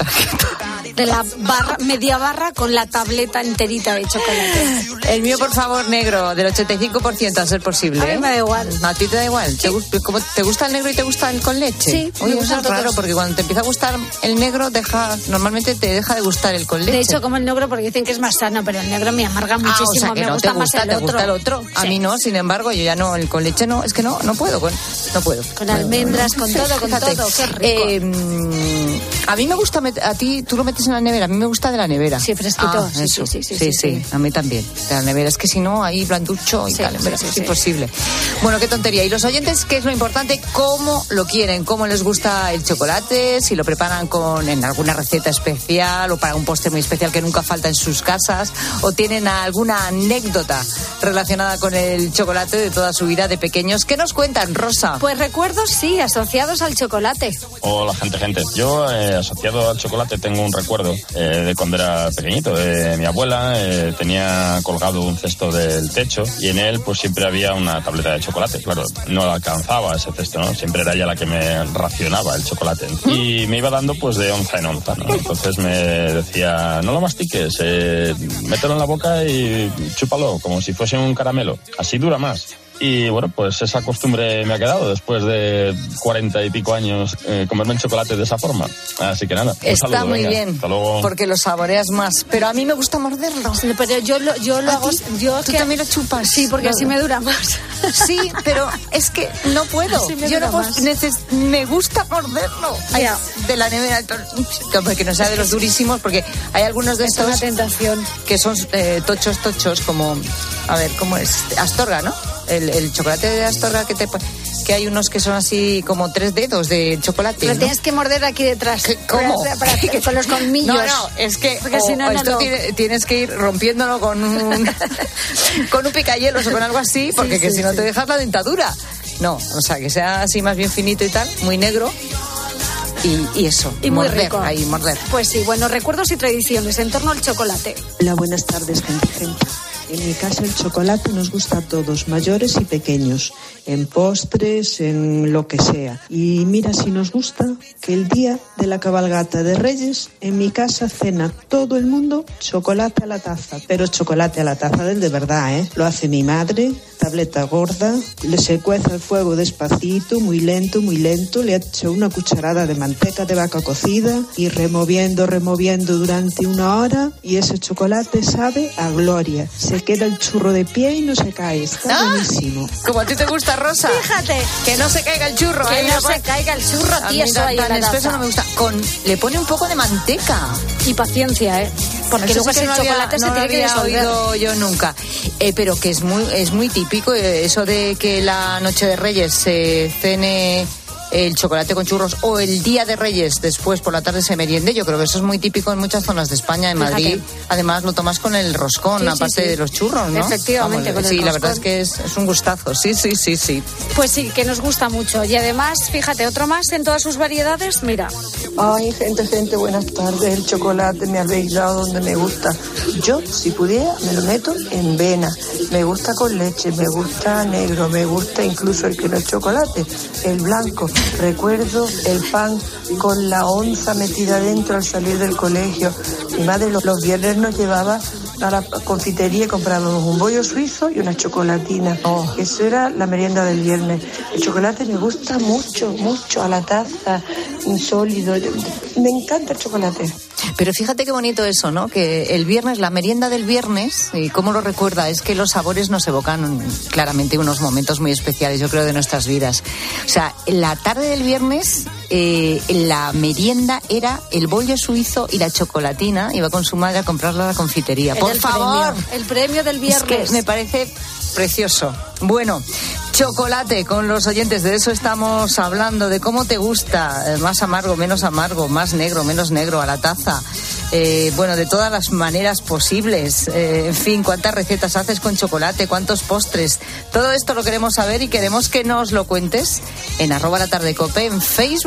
De la barra, media barra con la tableta enterita de chocolate.
El mío, por favor, negro, del 85%, a ser posible.
A mí me da igual.
¿A ti te da igual? Sí. ¿Te gusta el negro y te gusta el con leche?
Sí.
Oye, eso es raro, porque cuando te empieza a gustar el negro, normalmente te deja de gustar el con leche.
De hecho, como el negro, porque dicen que es más sano, pero el negro me amarga muchísimo.
O sea, que me gusta más el otro. ¿Te gusta el otro? A mí no, sin embargo, yo ya no, el con leche no, es que no puedo. No puedo.
Con almendras, con todo, qué rico.
A mí me gusta, a ti, tú lo metes en la nevera, a mí me gusta de la nevera.
Sí, fresquito.
Sí, a mí también. De la nevera, es que si no, ahí blanducho y tal, es imposible. Bueno, qué tontería. Y los oyentes, ¿qué es lo importante? ¿Cómo lo quieren? ¿Cómo les gusta el chocolate? Si lo preparan en alguna receta especial o para un postre muy especial que nunca falta en sus casas, o tienen alguna anécdota relacionada con el chocolate de toda su vida de pequeños. ¿Qué nos cuentan, Rosa?
Pues recuerdos, sí, asociados al chocolate.
Hola, gente. Yo, asociado al chocolate, tengo un recuerdo de cuando era pequeñito. Mi abuela tenía colgado un cesto del techo y en él pues siempre había una tableta de chocolate. Claro, no alcanzaba ese cesto, ¿no? Siempre era ella la que me racionaba el chocolate. Y me iba dando pues de onza en onza, ¿no? Entonces me decía, no lo mastiques, mételo en la boca y chúpalo como si fuese un caramelo. Así dura más. Y bueno, pues esa costumbre me ha quedado después de 40 y pico años comerme el chocolate de esa forma. Así que nada,
está
saludo,
muy
venga,
bien,
hasta luego.
porque lo saboreas más. Pero a mí me gusta morderlo.
Sí, pero yo lo hago.
¿Tú también lo chupas?
Sí, porque así me dura más.
Sí, pero es que no puedo. Yo no puedo, me gusta morderlo. De la nevera, que no sea de los durísimos, porque hay algunos de estos.
Es una tentación.
Que son tochos, como. A ver, ¿cómo es? Astorga, ¿no? El chocolate de Astorga que hay unos que son así como 3 dedos de chocolate.
Lo tienes que morder aquí detrás.
¿Cómo?
Con los colmillos.
No, es que si no, tienes que ir rompiéndolo con un picahielos o con algo así, porque si no te dejas la dentadura. No, o sea, que sea así más bien finito y tal, muy negro. Y eso,
y muy rico.
Ahí, morder.
Pues sí, bueno, recuerdos y tradiciones en torno al chocolate.
Hola, buenas tardes, gente. En mi casa el chocolate nos gusta a todos, mayores y pequeños, en postres, en lo que sea. Y mira si nos gusta que el día de la cabalgata de Reyes, en mi casa cena todo el mundo chocolate a la taza, pero chocolate a la taza del de verdad, ¿eh? Lo hace mi madre, tableta gorda, se cuece al fuego despacito, muy lento, le echa una cucharada de manteca de vaca cocida y removiendo durante 1 hora y ese chocolate sabe a gloria. Se queda el churro de pie y no se cae, está buenísimo.
Como a ti te gusta, Rosa.
Fíjate.
Que no se caiga el churro.
Que no se caiga el churro, tío. Eso ahí
tan espeso no me gusta. Le pone un poco de manteca.
Y paciencia, ¿eh? Porque luego ese chocolate se tiene que disolver.
No lo había oído yo nunca. Pero que es muy típico eso de que la noche de Reyes se cene el chocolate con churros o el día de Reyes después por la tarde se meriende. Yo creo que eso es muy típico en muchas zonas de España. En Madrid, además, lo tomas con el roscón, aparte de los churros, ¿no?
Efectivamente, con el roscón.
La verdad es que es un gustazo. Sí.
Pues sí, que nos gusta mucho. Y además, fíjate, otro más en todas sus variedades, mira.
Ay, gente, buenas tardes. El chocolate me habéis dado donde me gusta. Yo, si pudiera, me lo meto en vena. Me gusta con leche, me gusta negro, me gusta incluso el que no es chocolate, el blanco. Recuerdo el pan con la onza metida dentro al salir del colegio. Mi madre los viernes nos llevaba a la confitería y comprábamos un bollo suizo y una chocolatina. Eso era la merienda del viernes. El chocolate me gusta mucho, a la taza, sólido. Me encanta el chocolate.
Pero fíjate qué bonito eso, ¿no? Que el viernes, la merienda del viernes, y cómo lo recuerda, es que los sabores nos evocan claramente unos momentos muy especiales, yo creo, de nuestras vidas. O sea, la tarde del viernes, la merienda era el bollo suizo y la chocolatina. Iba con su madre a comprarla a la confitería. Por favor.
El premio del viernes.
Es que me parece precioso. Bueno, chocolate con los oyentes, de eso estamos hablando, de cómo te gusta, más amargo, menos amargo, más negro, menos negro, a la taza. Bueno, de todas las maneras posibles. En fin, cuántas recetas haces con chocolate, cuántos postres. Todo esto lo queremos saber y queremos que nos lo cuentes en @latardecope, en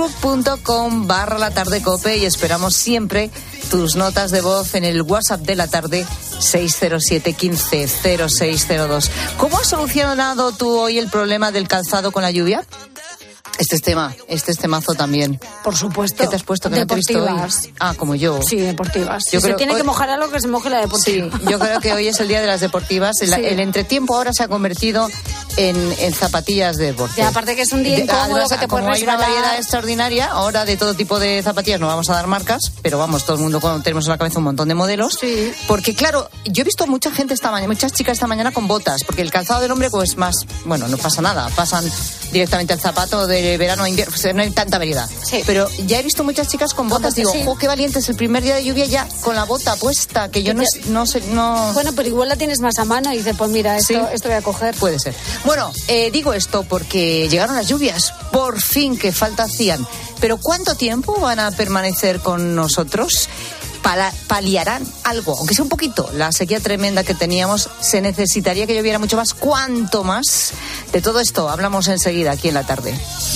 facebook.com/latardecope, y esperamos siempre tus notas de voz en el WhatsApp de la tarde 607 15 0602. ¿Cómo has solucionado tú hoy el problema del calzado con la lluvia? Este es temazo también.
Por supuesto.
¿Qué te has puesto? Que
deportivas.
No como yo.
Sí, deportivas. Si se tiene que mojar algo, que se moje la deportiva.
Sí, yo creo que hoy es el día de las deportivas. El entretiempo ahora se ha convertido en zapatillas de deporte.
Y aparte que es un día incómodo,
además,
que te puedes resbalar.
Hay una variedad extraordinaria ahora de todo tipo de zapatillas. No vamos a dar marcas, pero vamos, todo el mundo tenemos en la cabeza un montón de modelos.
Sí.
Porque claro, yo he visto mucha gente muchas chicas esta mañana con botas, porque el calzado del hombre pues más, bueno, no pasa nada, pasan directamente al zapato de verano a invierno, pues no hay tanta variedad.
Sí.
Pero ya he visto muchas chicas con botas, digo, ¡oh, qué valientes! El primer día de lluvia ya con la bota puesta, que yo no sé.
Bueno, pero igual la tienes más a mano y dices, pues mira, esto voy a coger.
Puede ser. Bueno, digo esto porque llegaron las lluvias, por fin, que falta hacían. Pero ¿cuánto tiempo van a permanecer con nosotros? Paliarán algo, aunque sea un poquito, la sequía tremenda que teníamos. Se necesitaría que lloviera mucho más. ¿Cuánto más? De todo esto hablamos enseguida aquí en la tarde.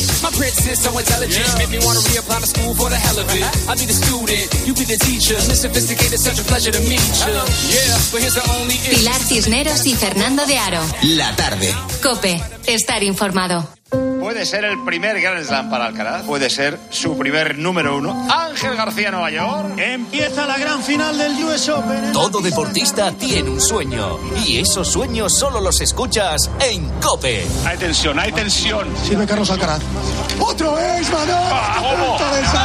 Pilar Cisneros y Fernando de Aro.
La tarde.
COPE. Estar informado.
Puede ser el primer Grand Slam para Alcaraz, puede ser su primer número 1. Ángel García, Nueva York.
Empieza la gran final del US Open.
Todo deportista tiene un sueño, y esos sueños solo los escuchas en COPE.
Hay tensión, hay tensión.
Sirve Carlos Alcaraz. ¡Otro es,
¡Vamos!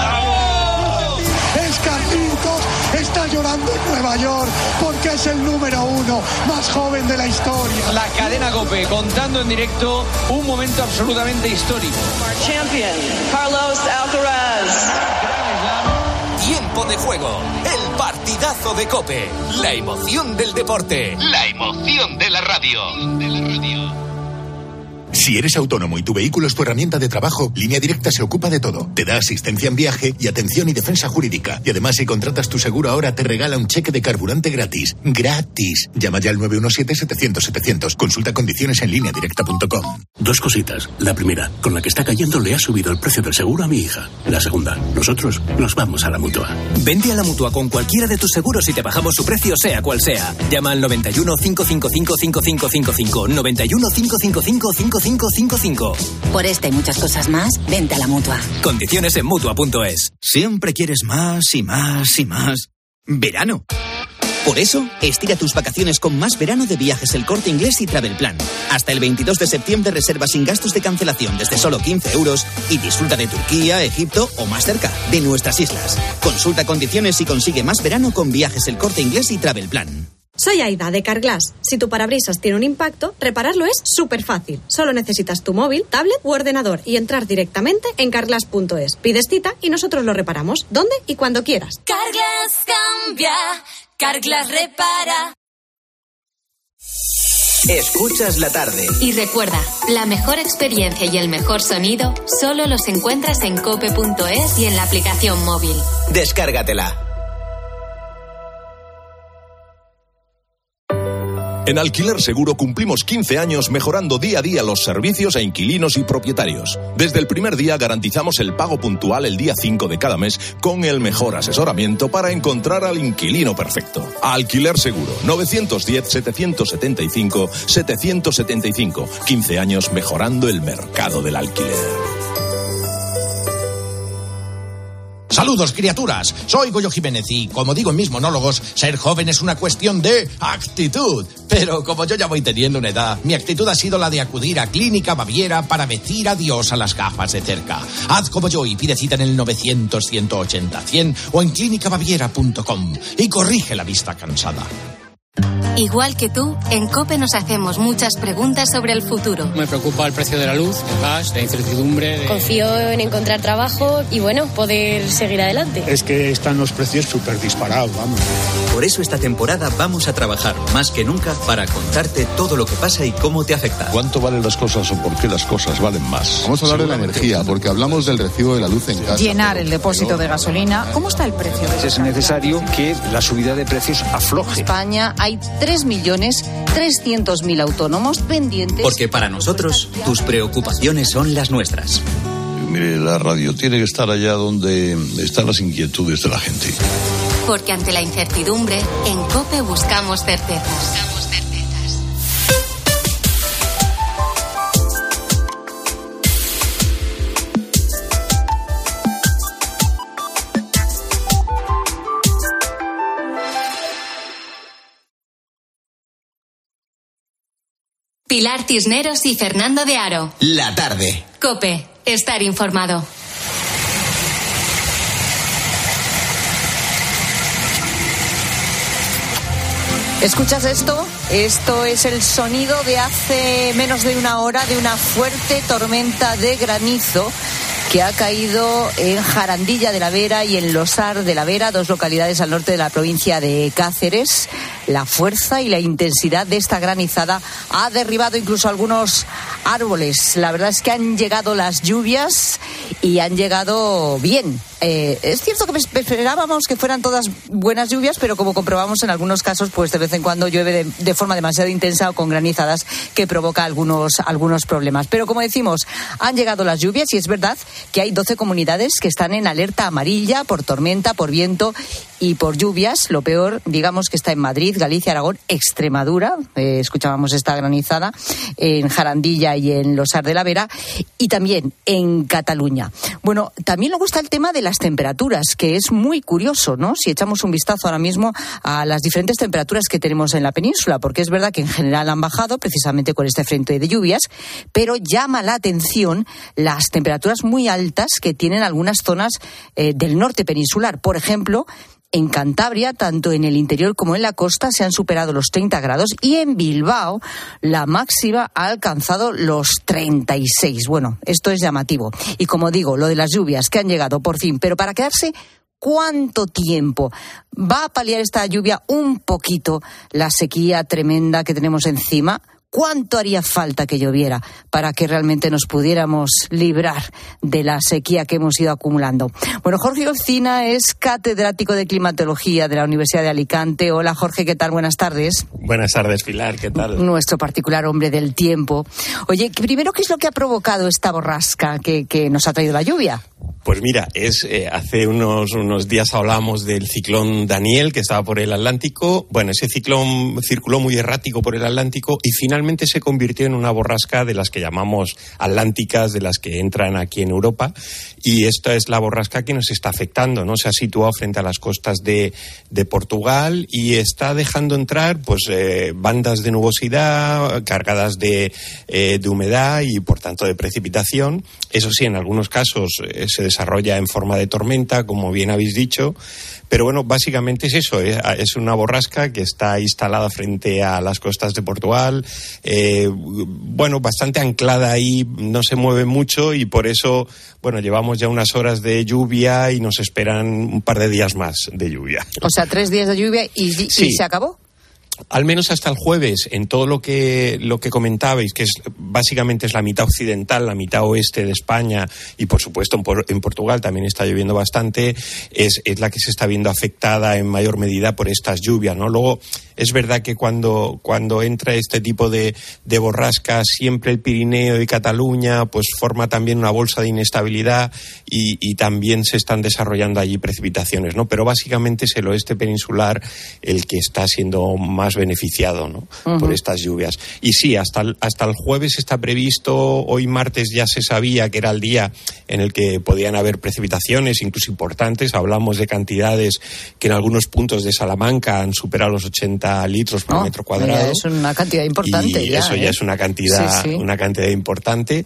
Es Carlitos, está llorando en Nueva York porque es el número 1 más joven de la historia.
La cadena COPE contando en directo un momento absolutamente histórico.
Champion, Carlos Alcaraz.
Tiempo de juego, el partidazo de COPE, la emoción del deporte, la emoción de la radio.
Si eres autónomo y tu vehículo es tu herramienta de trabajo, Línea Directa se ocupa de todo. Te da asistencia en viaje y atención y defensa jurídica. Y además, si contratas tu seguro ahora, te regala un cheque de carburante gratis. ¡Gratis! Llama ya al 917-700-700. Consulta condiciones en lineadirecta.com.
Dos cositas. La primera, con la que está cayendo le ha subido el precio del seguro a mi hija. La segunda, nosotros nos vamos a la Mutua.
Vente a la Mutua con cualquiera de tus seguros y te bajamos su precio, sea cual sea. Llama al 91 555 5555. 91 555 5555.
Por esta y muchas cosas más, vente a la Mutua.
Condiciones en Mutua.es.
Siempre quieres más y más y más. Verano. Por eso, estira tus vacaciones con más verano de Viajes El Corte Inglés y Travel Plan. Hasta el 22 de septiembre reserva sin gastos de cancelación desde solo 15 euros y disfruta de Turquía, Egipto o más cerca, de nuestras islas. Consulta condiciones y consigue más verano con Viajes El Corte Inglés y Travel Plan.
Soy Aida, de Carglass. Si tu parabrisas tiene un impacto, repararlo es súper fácil. Solo necesitas tu móvil, tablet u ordenador y entrar directamente en carglass.es. Pides cita y nosotros lo reparamos, donde y cuando quieras.
Carglass cambia, Carglass repara.
Escuchas la tarde.
Y recuerda, la mejor experiencia y el mejor sonido solo los encuentras en cope.es y en la aplicación móvil.
Descárgatela.
En Alquiler Seguro cumplimos 15 años mejorando día a día los servicios a inquilinos y propietarios. Desde el primer día garantizamos el pago puntual el día 5 de cada mes con el mejor asesoramiento para encontrar al inquilino perfecto. Alquiler Seguro, 910-775-775. 15 años mejorando el mercado del alquiler.
Saludos, criaturas. Soy Goyo Jiménez y, como digo en mis monólogos, ser joven es una cuestión de actitud. Pero como yo ya voy teniendo una edad, mi actitud ha sido la de acudir a Clínica Baviera para decir adiós a las gafas de cerca. Haz como yo y pide cita en el 900-180-100 o en clínicabaviera.com y corrige la vista cansada.
Igual que tú, en COPE nos hacemos muchas preguntas sobre el futuro.
Me preocupa el precio de la luz, el gas, la incertidumbre.
Confío en encontrar trabajo y, bueno, poder seguir adelante.
Es que están los precios súper disparados, vamos.
Por eso esta temporada vamos a trabajar más que nunca para contarte todo lo que pasa y cómo te afecta.
¿Cuánto valen las cosas o por qué las cosas valen más?
Vamos a hablar de la energía, porque hablamos del recibo de la luz en casa.
Llenar el depósito de gasolina. ¿Cómo está el precio?
Es necesario que la subida de precios afloje.
En España hay 3.300.000 autónomos pendientes.
Porque para nosotros, tus preocupaciones son las nuestras.
Mire, la radio tiene que estar allá donde están las inquietudes de la gente.
Porque ante la incertidumbre, en COPE buscamos certezas. Pilar Cisneros y Fernando de Aro.
La tarde.
COPE, estar informado.
¿Escuchas esto? Esto es el sonido de hace menos de una hora de una fuerte tormenta de granizo que ha caído en Jarandilla de la Vera y en Losar de la Vera, dos localidades al norte de la provincia de Cáceres. La fuerza y la intensidad de esta granizada ha derribado incluso algunos árboles. La verdad es que han llegado las lluvias y han llegado bien. Es cierto que esperábamos que fueran todas buenas lluvias, pero como comprobamos en algunos casos, pues de vez en cuando llueve de forma demasiado intensa o con granizadas que provoca algunos problemas. Pero como decimos, han llegado las lluvias y es verdad que hay 12 comunidades que están en alerta amarilla por tormenta, por viento y por lluvias. Lo peor, digamos, que está en Madrid, Galicia, Aragón, Extremadura. Escuchábamos esta granizada en Jarandilla y en Losar de la Vera, y también en Cataluña. Bueno, también luego está el tema de las temperaturas, que es muy curioso, ¿no? Si echamos un vistazo ahora mismo a las diferentes temperaturas que tenemos en la península, porque es verdad que en general han bajado precisamente con este frente de lluvias, pero llama la atención las temperaturas muy altas que tienen algunas zonas del norte peninsular. Por ejemplo, en Cantabria, tanto en el interior como en la costa, se han superado los 30 grados y en Bilbao la máxima ha alcanzado los 36. Bueno, esto es llamativo. Y como digo, lo de las lluvias que han llegado por fin, pero para quedarse, ¿cuánto tiempo? ¿Va a paliar esta lluvia un poquito la sequía tremenda que tenemos encima? ¿Cuánto haría falta que lloviera para que realmente nos pudiéramos librar de la sequía que hemos ido acumulando? Bueno, Jorge Occina es catedrático de climatología de la Universidad de Alicante. Hola, Jorge, ¿qué tal? Buenas tardes.
Buenas tardes, Pilar, ¿qué tal?
Nuestro particular hombre del tiempo. Oye, primero, ¿qué es lo que ha provocado esta borrasca que nos ha traído la lluvia?
Pues mira, hace unos días hablamos del ciclón Daniel, que estaba por el Atlántico. Bueno, ese ciclón circuló muy errático por el Atlántico y finalmente se convirtió en una borrasca de las que llamamos atlánticas, de las que entran aquí en Europa. Y esta es la borrasca que nos está afectando, ¿no? Se ha situado frente a las costas de Portugal y está dejando entrar bandas de nubosidad cargadas de humedad y, por tanto, de precipitación. Eso sí, en algunos casos se desarrolla en forma de tormenta, como bien habéis dicho, pero bueno, básicamente es eso, es una borrasca que está instalada frente a las costas de Portugal, bastante anclada ahí, no se mueve mucho y por eso, llevamos ya unas horas de lluvia y nos esperan un par de días más de lluvia.
O sea, 3 días de lluvia y se acabó.
Al menos hasta el jueves, en todo lo que comentabais, que básicamente es la mitad occidental, la mitad oeste de España y por supuesto en Portugal también está lloviendo bastante, es la que se está viendo afectada en mayor medida por estas lluvias, ¿no? Luego, es verdad que cuando entra este tipo de borrascas, siempre el Pirineo y Cataluña pues forma también una bolsa de inestabilidad y también se están desarrollando allí precipitaciones, ¿no? Pero básicamente es el oeste peninsular el que está siendo más beneficiado, ¿no? Uh-huh. Por estas lluvias. Y sí, hasta el jueves está previsto, hoy martes ya se sabía que era el día en el que podían haber precipitaciones, incluso importantes. Hablamos de cantidades que en algunos puntos de Salamanca han superado los 80 litros por metro cuadrado.
Es una cantidad importante.
Y eso ya es una cantidad, una cantidad importante.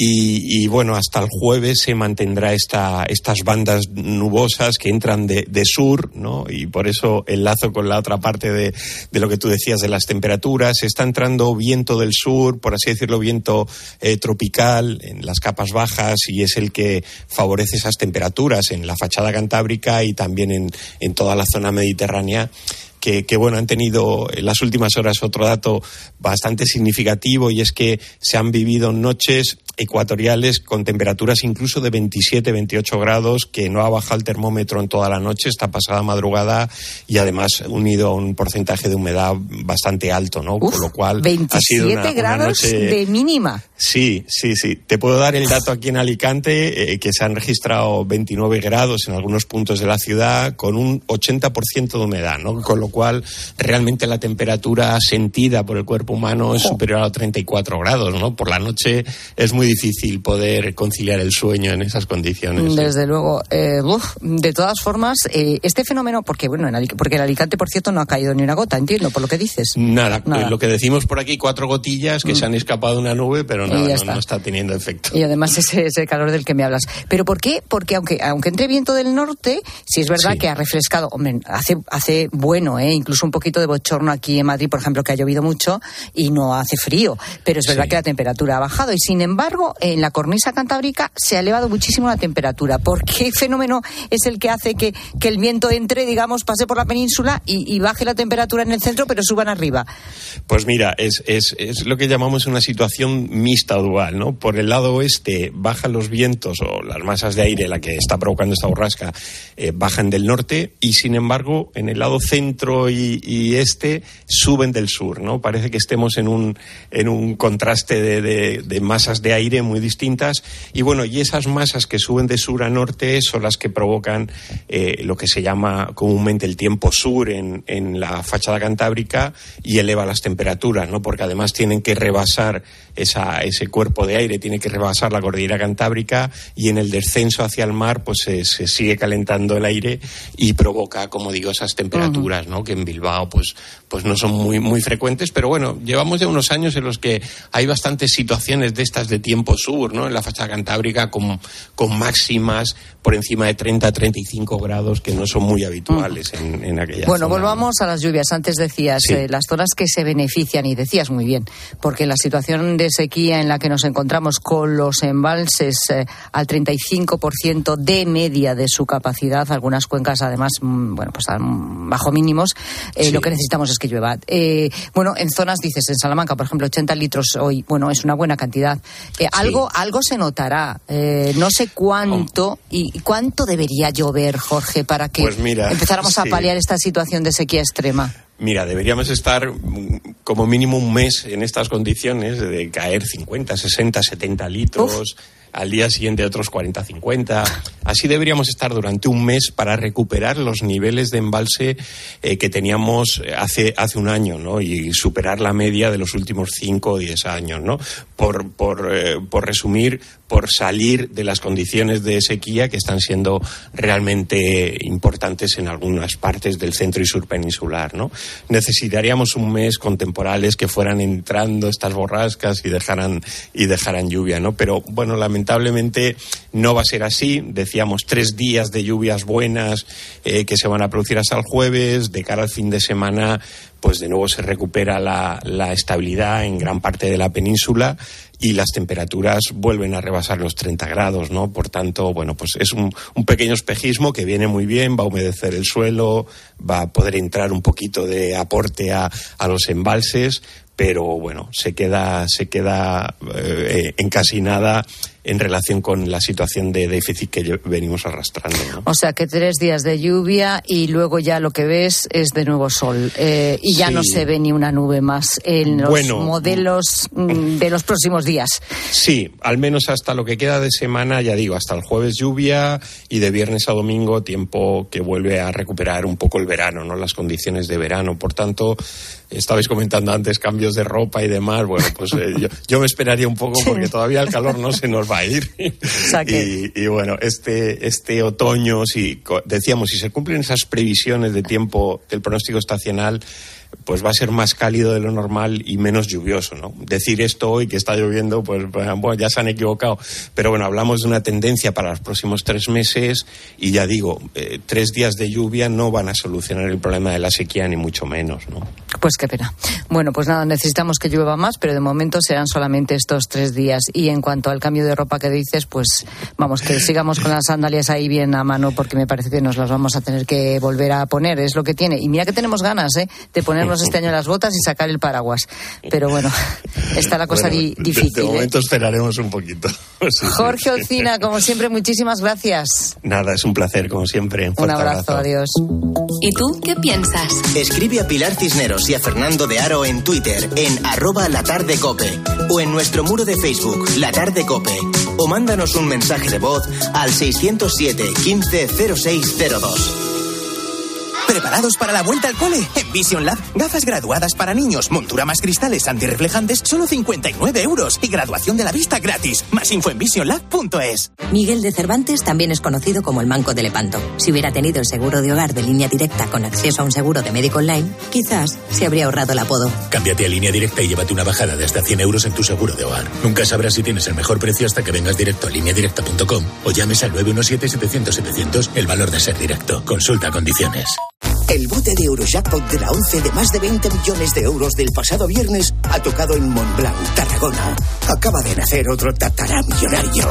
Y hasta el jueves se mantendrá estas bandas nubosas que entran de sur, ¿no? Y por eso enlazo con la otra parte de lo que tú decías de las temperaturas. Está entrando viento del sur, por así decirlo, viento tropical en las capas bajas y es el que favorece esas temperaturas en la fachada cantábrica y también en toda la zona mediterránea. Que han tenido en las últimas horas otro dato bastante significativo y es que se han vivido noches ecuatoriales con temperaturas incluso de 27, 28 grados, que no ha bajado el termómetro en toda la noche, esta pasada madrugada, y además unido a un porcentaje de humedad bastante alto, ¿no?
Uf,
con lo cual
27
ha sido una
grados
noche
de mínima.
Sí. Te puedo dar el dato aquí en Alicante, que se han registrado 29 grados en algunos puntos de la ciudad, con un 80% de humedad, ¿no? Con lo cual realmente la temperatura sentida por el cuerpo humano es superior a los 34 grados, ¿no? Por la noche es muy difícil poder conciliar el sueño en esas condiciones.
Desde luego. De todas formas, este fenómeno, porque en Alicante, por cierto, no ha caído ni una gota, entiendo, por lo que dices.
Nada. Lo que decimos por aquí, 4 gotillas que se han escapado de una nube, pero no está teniendo efecto.
Y además ese calor del que me hablas. ¿Pero por qué? Porque aunque entre viento del norte, sí es verdad que ha refrescado. Hombre, hace bueno, incluso un poquito de bochorno aquí en Madrid, por ejemplo, que ha llovido mucho y no hace frío. Pero es verdad que la temperatura ha bajado y, sin embargo, en la cornisa cantábrica se ha elevado muchísimo la temperatura. ¿Por qué fenómeno es el que hace que el viento entre, digamos, pase por la península y baje la temperatura en el centro, pero suban arriba?
Pues mira, es lo que llamamos una situación mixta o dual, ¿no? Por el lado oeste bajan los vientos o las masas de aire, la que está provocando esta borrasca, bajan del norte y, sin embargo, en el lado centro y este suben del sur, ¿no? Parece que estemos en un contraste de masas de aire muy distintas y esas masas que suben de sur a norte son las que provocan lo que se llama comúnmente el tiempo sur en la fachada cantábrica y eleva las temperaturas, ¿no? Porque además tienen que rebasar ese cuerpo de aire, tiene que rebasar la cordillera cantábrica y en el descenso hacia el mar pues se sigue calentando el aire y provoca, como digo, esas temperaturas, ¿no? Que en Bilbao pues no son muy, muy frecuentes, pero bueno, llevamos ya unos años en los que hay bastantes situaciones de estas de tiempo sur, ¿no? En la fachada cantábrica con máximas por encima de 30-35 grados que no son muy habituales en aquella zona.
Bueno, volvamos a las lluvias. Antes decías las zonas que se benefician, y decías muy bien, porque la situación de sequía en la que nos encontramos con los embalses al 35% de media de su capacidad, algunas cuencas además bajo mínimos, tenemos, lo que necesitamos es que llueva. Bueno, en zonas, dices, en Salamanca, por ejemplo, 80 litros hoy, bueno, es una buena cantidad. Algo se notará, no sé cuánto, y cuánto debería llover, Jorge, para que empezáramos a paliar esta situación de sequía extrema.
Mira, deberíamos estar como mínimo un mes en estas condiciones de caer 50, 60, 70 litros, al día siguiente otros 40, 50. Así deberíamos estar durante un mes para recuperar los niveles de embalse que teníamos hace un año, ¿no? Y superar la media de los últimos 5 o 10 años, ¿no? Por resumir, por salir de las condiciones de sequía que están siendo realmente importantes en algunas partes del centro y sur peninsular, ¿no? Necesitaríamos un mes con temporales que fueran entrando estas borrascas y dejaran lluvia, ¿no? Pero bueno, lamentablemente no va a ser así. Decíamos 3 días de lluvias buenas que se van a producir hasta el jueves. De cara al fin de semana, pues de nuevo se recupera la estabilidad en gran parte de la península y las temperaturas vuelven a rebasar los 30 grados, ¿no? Por tanto, bueno, pues es un pequeño espejismo que viene muy bien, va a humedecer el suelo, va a poder entrar un poquito de aporte a los embalses, pero bueno, se queda en casi nada en relación con la situación de déficit que venimos arrastrando, ¿no?
O sea que 3 días de lluvia y luego ya lo que ves es de nuevo sol, y ya no se ve ni una nube más en los modelos de los próximos días.
Sí, al menos hasta lo que queda de semana, ya digo, hasta el jueves lluvia y de viernes a domingo tiempo que vuelve a recuperar un poco el verano, ¿no? Las condiciones de verano. Por tanto, estabais comentando antes cambios de ropa y demás. Bueno, pues yo me esperaría un poco porque todavía el calor no se nos va a ir. Y bueno, este otoño, si se cumplen esas previsiones de tiempo del pronóstico estacional, pues va a ser más cálido de lo normal y menos lluvioso, ¿no? Decir esto hoy que está lloviendo, pues bueno, ya se han equivocado. Pero bueno, hablamos de una tendencia para los próximos 3 meses y ya digo, 3 días de lluvia no van a solucionar el problema de la sequía, ni mucho menos, ¿no?
Pues qué pena. Bueno, pues nada, necesitamos que llueva más, pero de momento serán solamente estos 3 días. Y en cuanto al cambio de ropa que dices, pues vamos, que sigamos con las sandalias ahí bien a mano, porque me parece que nos las vamos a tener que volver a poner, es lo que tiene. Y mira que tenemos ganas, de ponernos este año las botas y sacar el paraguas. Pero bueno, está la cosa difícil.
De momento esperaremos un poquito.
Jorge Olcina, como siempre, muchísimas gracias.
Nada, es un placer, como siempre.
Un abrazo, adiós.
¿Y tú qué piensas?
Escribe a Pilar Cisneros y a Fernando de Aro en Twitter, en @latardecope, o en nuestro muro de Facebook, La Tarde Cope, o mándanos un mensaje de voz al 607 15 0602.
¿Preparados para la vuelta al cole? En Vision Lab, gafas graduadas para niños, montura más cristales antirreflejantes, solo 59 € y graduación de la vista gratis. Más info en visionlab.es.
Miguel de Cervantes también es conocido como el Manco de Lepanto. Si hubiera tenido el seguro de hogar de Línea Directa con acceso a un seguro de médico online, quizás se habría ahorrado el apodo.
Cámbiate a Línea Directa y llévate una bajada de hasta 100 € en tu seguro de hogar. Nunca sabrás si tienes el mejor precio hasta que vengas directo a lineadirecta.com o llames al 917-700-700, el valor de ser directo. Consulta condiciones.
El bote de Eurojackpot de la 11 de más de 20 millones de euros del pasado viernes ha tocado en Montblanc, Tarragona. Acaba de nacer otro tataramillonario.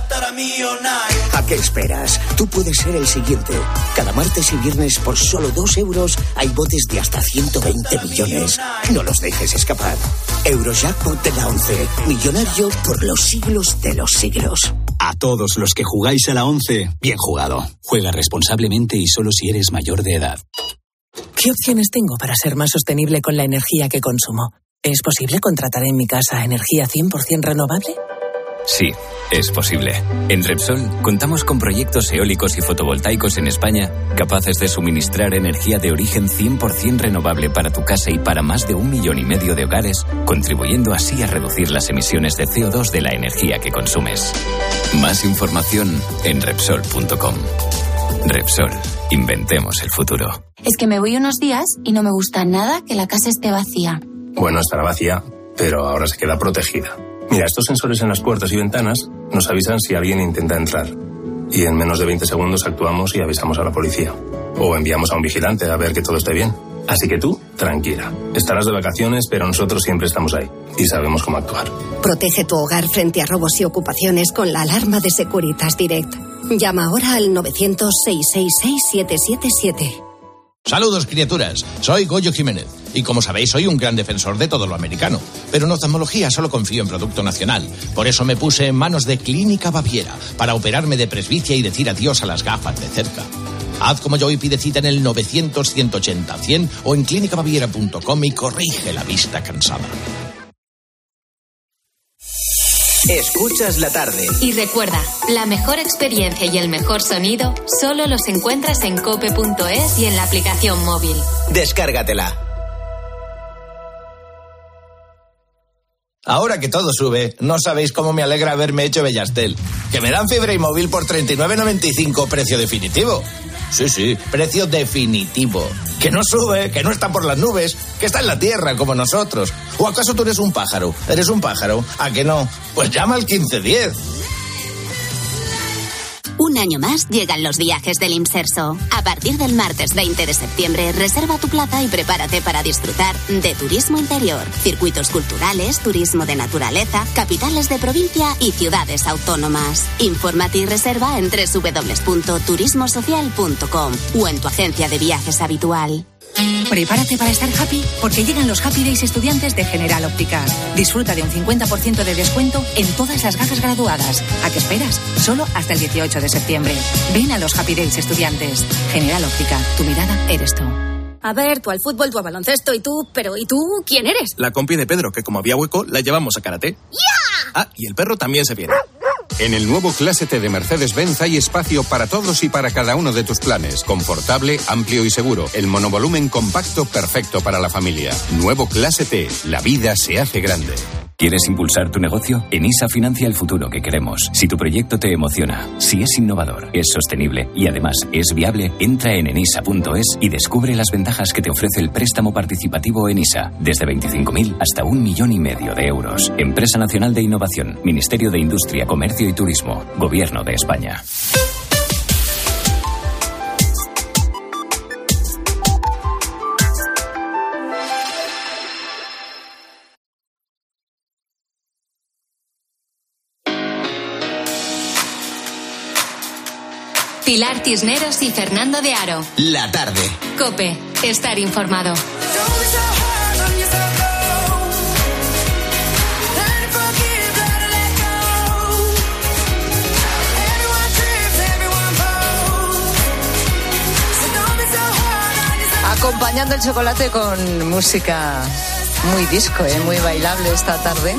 ¿A qué esperas? Tú puedes ser el siguiente. Cada martes y viernes por solo 2 € hay botes de hasta 120 millones. No los dejes escapar. Eurojackpot de la 11. Millonario por los siglos de los siglos.
A todos los que jugáis a la 11, bien jugado. Juega responsablemente y solo si eres mayor de edad.
¿Qué opciones tengo para ser más sostenible con la energía que consumo? ¿Es posible contratar en mi casa energía 100% renovable?
Sí, es posible. En Repsol contamos con proyectos eólicos y fotovoltaicos en España capaces de suministrar energía de origen 100% renovable para tu casa y para más de 1,5 millones de hogares, contribuyendo así a reducir las emisiones de CO2 de la energía que consumes. Más información en Repsol.com. Repsol, inventemos el futuro.
Es que me voy unos días y no me gusta nada que la casa esté vacía.
Bueno, estará vacía, pero ahora se queda protegida. Mira, estos sensores en las puertas y ventanas nos avisan si alguien intenta entrar. Y en menos de 20 segundos actuamos y avisamos a la policía. O enviamos a un vigilante a ver que todo esté bien. Así que tú, tranquila. Estarás de vacaciones, pero nosotros siempre estamos ahí. Y sabemos cómo actuar.
Protege tu hogar frente a robos y ocupaciones con la alarma de Securitas Direct. Llama ahora al 900-666-777.
Saludos, criaturas. Soy Goyo Jiménez. Y como sabéis, soy un gran defensor de todo lo americano. Pero en oftalmología solo confío en producto nacional. Por eso me puse en manos de Clínica Baviera para operarme de presbicia y decir adiós a las gafas de cerca. Haz como yo y pide cita en el 900-180-100 o en clinicabaviera.com y corrige la vista cansada.
Escuchas la tarde.
Y recuerda, la mejor experiencia y el mejor sonido solo los encuentras en cope.es y en la aplicación móvil.
Descárgatela.
Ahora que todo sube, no sabéis cómo me alegra haberme hecho Bellastel. Que me dan fibra y móvil por 39,95, precio definitivo. Sí, precio definitivo. Que no sube, que no está por las nubes, que está en la tierra como nosotros. ¿O acaso tú eres un pájaro? ¿Eres un pájaro? ¿A que no? Pues llama al 1510.
Un año más llegan los viajes del Imserso. A partir del martes 20 de septiembre, reserva tu plaza y prepárate para disfrutar de turismo interior, circuitos culturales, turismo de naturaleza, capitales de provincia y ciudades autónomas. Infórmate y reserva en www.turismosocial.com o en tu agencia de viajes habitual.
Prepárate para estar happy porque llegan los Happy Days estudiantes de General Óptica. Disfruta de un 50% de descuento en todas las gafas graduadas. ¿A qué esperas? Solo hasta el 18 de septiembre. Ven a los Happy Days estudiantes. General Óptica, tu mirada eres tú.
A ver, tú al fútbol, tú al baloncesto, y tú... Pero, ¿y tú quién eres?
La compi de Pedro, que como había hueco, la llevamos a karate.
¡Ya!
Ah, y el perro también se viene.
En el nuevo Clase T de Mercedes-Benz hay espacio para todos y para cada uno de tus planes. Confortable, amplio y seguro. El monovolumen compacto perfecto para la familia. Nuevo Clase T. La vida se hace grande.
¿Quieres impulsar tu negocio? Enisa financia el futuro que queremos. Si tu proyecto te emociona, si es innovador, es sostenible y además es viable, entra en enisa.es y descubre las ventajas que te ofrece el préstamo participativo Enisa, desde 25.000 hasta 1,5 millones de euros. Empresa Nacional de Innovación, Ministerio de Industria, Comercio y Turismo, Gobierno de España.
Pilar Cisneros y Fernando de Aro.
La tarde.
COPE. Estar informado.
Acompañando el chocolate con música muy disco, muy bailable esta tarde.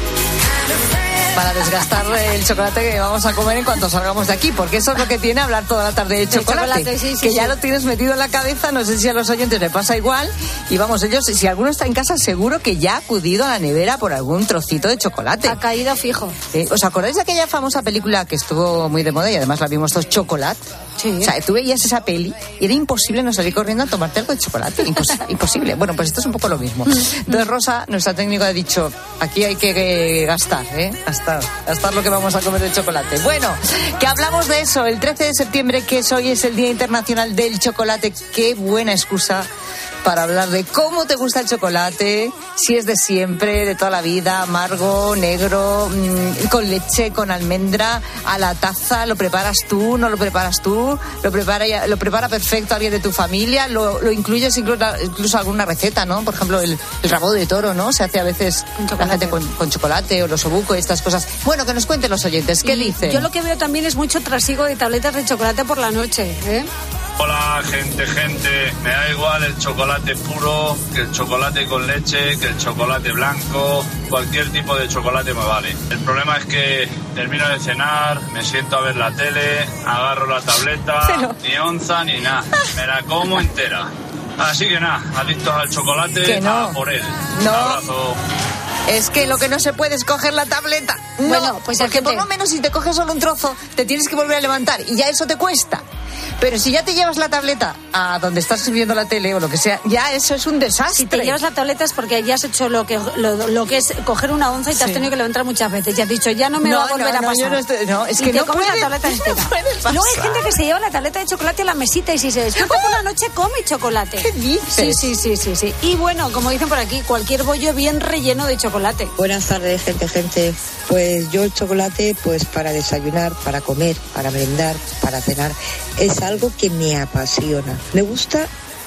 Para desgastar el chocolate que vamos a comer en cuanto salgamos de aquí, porque eso es lo que tiene hablar toda la tarde de chocolate, que ya lo tienes metido en la cabeza. No sé si a los oyentes les pasa igual. Y vamos, ellos, si alguno está en casa, seguro que ya ha acudido a la nevera por algún trocito de chocolate.
Ha caído fijo.
¿Os acordáis de aquella famosa película que estuvo muy de moda y además la vimos todos, Chocolate? Sí. O sea, tú veías esa peli y era imposible no salir corriendo a tomarte algo de chocolate. Imposible. Bueno, pues esto es un poco lo mismo. Entonces Rosa, nuestra técnica, ha dicho, aquí hay que gastar, gastar lo que vamos a comer de chocolate. Bueno, que hablamos de eso, el 13 de septiembre, que hoy es el Día Internacional del Chocolate. Qué buena excusa para hablar de cómo te gusta el chocolate, si es de siempre, de toda la vida, amargo, negro, con leche, con almendra, a la taza. ¿Lo preparas tú? ¿No lo preparas tú? ¿Lo prepara perfecto alguien de tu familia? ¿Lo incluyes incluso alguna receta, no? Por ejemplo, el rabo de toro, ¿no? Se hace a veces la gente con chocolate, o los osobuco y estas cosas. Bueno, que nos cuenten los oyentes, ¿qué dicen?
Yo lo que veo también es mucho trasiego de tabletas de chocolate por la noche, ¿eh?
Hola, gente, me da igual el chocolate puro, que el chocolate con leche, que el chocolate blanco, cualquier tipo de chocolate me vale. El problema es que termino de cenar, me siento a ver la tele, agarro la tableta, ni onza ni nada, me la como entera. Así que nada, adictos al chocolate,
que no.
A por él.
No.
Un abrazo.
Es que lo que no se puede es coger la tableta. No, bueno, pues porque por lo menos si te coges solo un trozo, te tienes que volver a levantar y ya eso te cuesta. Pero si ya te llevas la tableta a donde estás sirviendo la tele o lo que sea, ya eso es un desastre.
Si te llevas la tableta es porque ya has hecho lo que es coger una onza y te has tenido que levantar muchas veces. Ya has dicho, ya no me va a volver a pasar.
Es que no comes la tableta entera.
Luego hay gente que se lleva la tableta de chocolate a la mesita y si se despierta por la noche come chocolate.
¿Qué dices?
Sí. Y bueno, como dicen por aquí, cualquier bollo bien relleno de chocolate.
Buenas tardes, gente. Pues yo el chocolate, pues para desayunar, para comer, para merendar, para cenar, es algo que me apasiona. Me gusta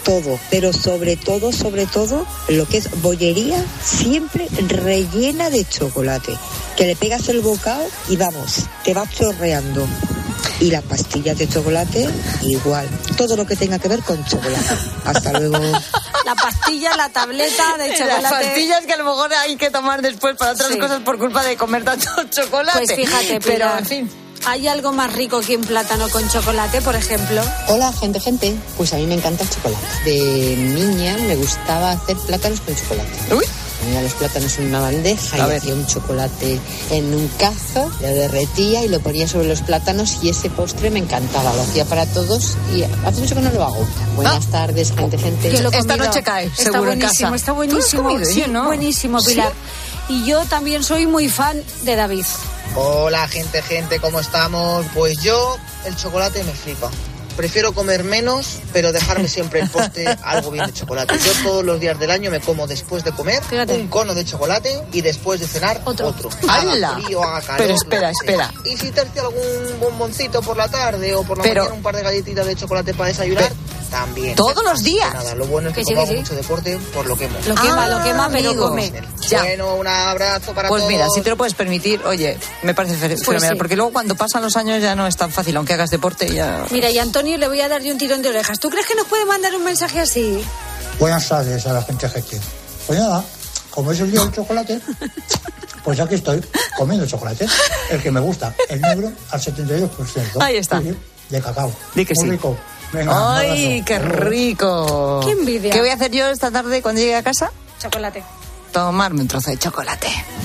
todo, pero sobre todo, lo que es bollería, siempre rellena de chocolate. Que le pegas el bocado y vamos, te va chorreando. Y las pastillas de chocolate, igual. Todo lo que tenga que ver con chocolate. Hasta luego.
La pastilla, la tableta de chocolate.
Las pastillas que a lo mejor hay que tomar después para otras cosas por culpa de comer tanto chocolate.
Pues fíjate,
pero en fin.
¿Hay algo más rico que un plátano con chocolate, por ejemplo?
Hola, gente. Pues a mí me encanta el chocolate. De niña me gustaba hacer plátanos con chocolate.
Uy.
Ponía los plátanos en una bandeja y hacía un chocolate en un cazo, lo derretía y lo ponía sobre los plátanos y ese postre me encantaba. Lo hacía para todos y hace mucho que no lo hago. Buenas tardes, gente.
Esta noche cae, seguro en casa.
Está buenísimo.
Sí,
¿no? Buenísimo, Pilar. ¿Sí? Y yo también soy muy fan de David.
Hola, gente, ¿cómo estamos? Pues yo, el chocolate me flipa. Prefiero comer menos, pero dejarme siempre el postre algo bien de chocolate. Yo todos los días del año me como después de comer un cono de chocolate y después de cenar otro.
¡Hala!
Haga frío, haga calor.
Pero espera.
Y si te hace algún bomboncito por la tarde o por la mañana un par de galletitas de chocolate para desayunar, también.
¿Todos los días?
Nada, lo bueno es que como hago mucho deporte, pues lo quemo.
Lo quema, pero come.
Ya. Bueno, un abrazo para todos.
Pues mira, si te lo puedes permitir, oye, me parece fenomenal, porque luego cuando pasan los años ya no es tan fácil, aunque hagas deporte ya...
Mira, y a Antonio le voy a dar yo un tirón de orejas. ¿Tú crees que nos puede mandar un mensaje así?
Buenas tardes a la gente. Pues nada, como es el día del chocolate, pues aquí estoy, comiendo chocolate. El que me gusta, el negro, al 72%.
Ahí está.
De cacao.
Di que
muy
sí.
Rico. Venga,
¡ay, qué rico!
¡Qué envidia!
¿Qué voy a hacer yo esta tarde cuando llegue a casa?
Chocolate.
Tomarme un trozo de chocolate.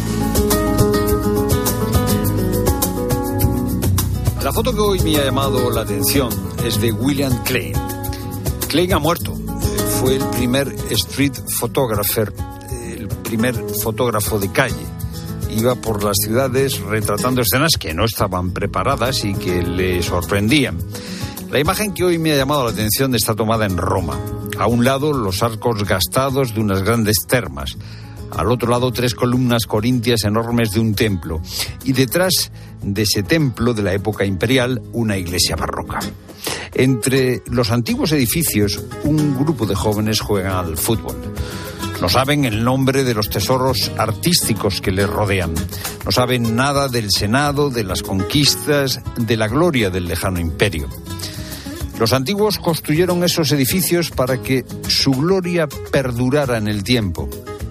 La foto que hoy me ha llamado la atención es de William Klein. Klein ha muerto. Fue el primer street photographer, el primer fotógrafo de calle. Iba por las ciudades retratando escenas que no estaban preparadas y que le sorprendían. La imagen que hoy me ha llamado la atención está tomada en Roma. A un lado, los arcos gastados de unas grandes termas. Al otro lado, 3 columnas corintias enormes de un templo. Y detrás de ese templo de la época imperial, una iglesia barroca. Entre los antiguos edificios, un grupo de jóvenes juegan al fútbol. No saben el nombre de los tesoros artísticos que les rodean. No saben nada del Senado, de las conquistas, de la gloria del lejano imperio. Los antiguos construyeron esos edificios para que su gloria perdurara en el tiempo.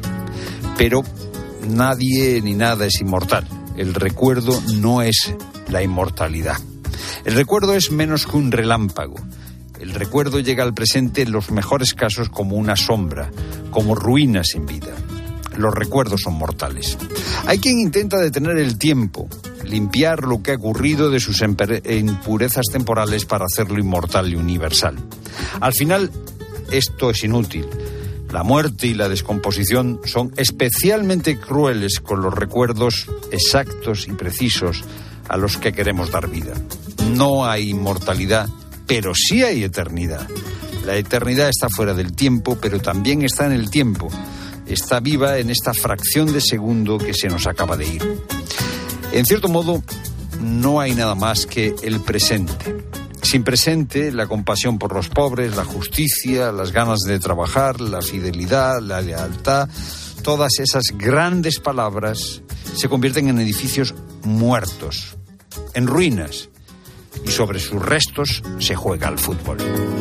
Pero nadie ni nada es inmortal. El recuerdo no es la inmortalidad. El recuerdo es menos que un relámpago. El recuerdo llega al presente en los mejores casos como una sombra, como ruinas sin vida. Los recuerdos son mortales. Hay quien intenta detener el tiempo, limpiar lo que ha ocurrido de sus impurezas temporales para hacerlo inmortal y universal. Al final, esto es inútil. La muerte y la descomposición son especialmente crueles con los recuerdos exactos y precisos a los que queremos dar vida. No hay inmortalidad, pero sí hay eternidad. La eternidad está fuera del tiempo, pero también está en el tiempo. Está viva en esta fracción de segundo que se nos acaba de ir. En cierto modo, no hay nada más que el presente. Sin presente, la compasión por los pobres, la justicia, las ganas de trabajar, la fidelidad, la lealtad, todas esas grandes palabras se convierten en edificios muertos, en ruinas, y sobre sus restos se juega al fútbol.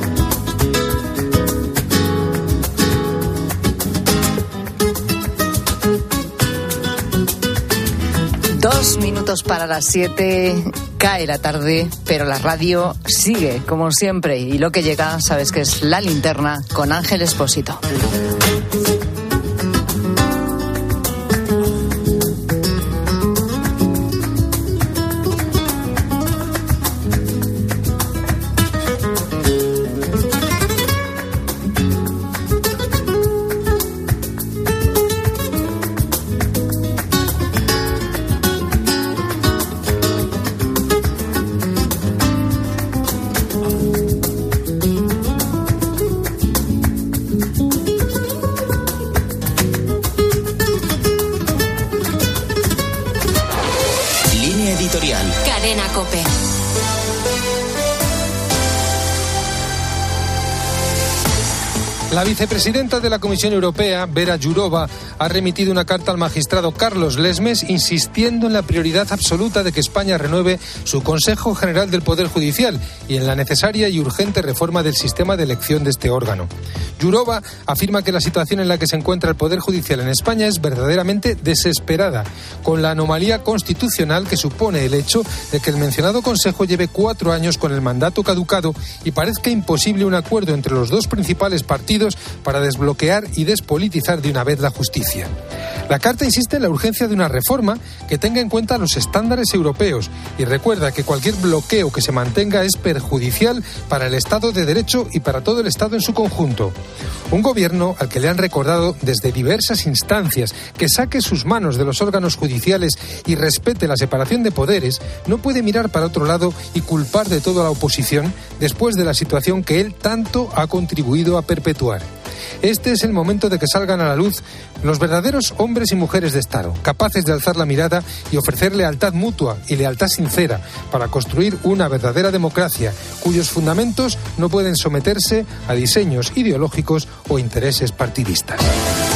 Dos minutos para las 7, cae la tarde, pero la radio sigue, como siempre. Y lo que llega, sabes que es La Linterna con Ángel Expósito.
La vicepresidenta de la Comisión Europea, Vera Jourova, ha remitido una carta al magistrado Carlos Lesmes insistiendo en la prioridad absoluta de que España renueve su Consejo General del Poder Judicial y en la necesaria y urgente reforma del sistema de elección de este órgano. Jourova afirma que la situación en la que se encuentra el Poder Judicial en España es verdaderamente desesperada, con la anomalía constitucional que supone el hecho de que el mencionado Consejo lleve 4 años con el mandato caducado y parezca imposible un acuerdo entre los dos principales partidos para desbloquear y despolitizar de una vez la justicia. La carta insiste en la urgencia de una reforma que tenga en cuenta los estándares europeos y recuerda que cualquier bloqueo que se mantenga es perjudicial para el Estado de Derecho y para todo el Estado en su conjunto. Un gobierno al que le han recordado desde diversas instancias que saque sus manos de los órganos judiciales y respete la separación de poderes no puede mirar para otro lado y culpar de todo a la oposición después de la situación que él tanto ha contribuido a perpetuar. Este es el momento de que salgan a la luz los verdaderos hombres y mujeres de Estado, capaces de alzar la mirada y ofrecer lealtad mutua y lealtad sincera para construir una verdadera democracia, cuyos fundamentos no pueden someterse a diseños ideológicos o intereses partidistas.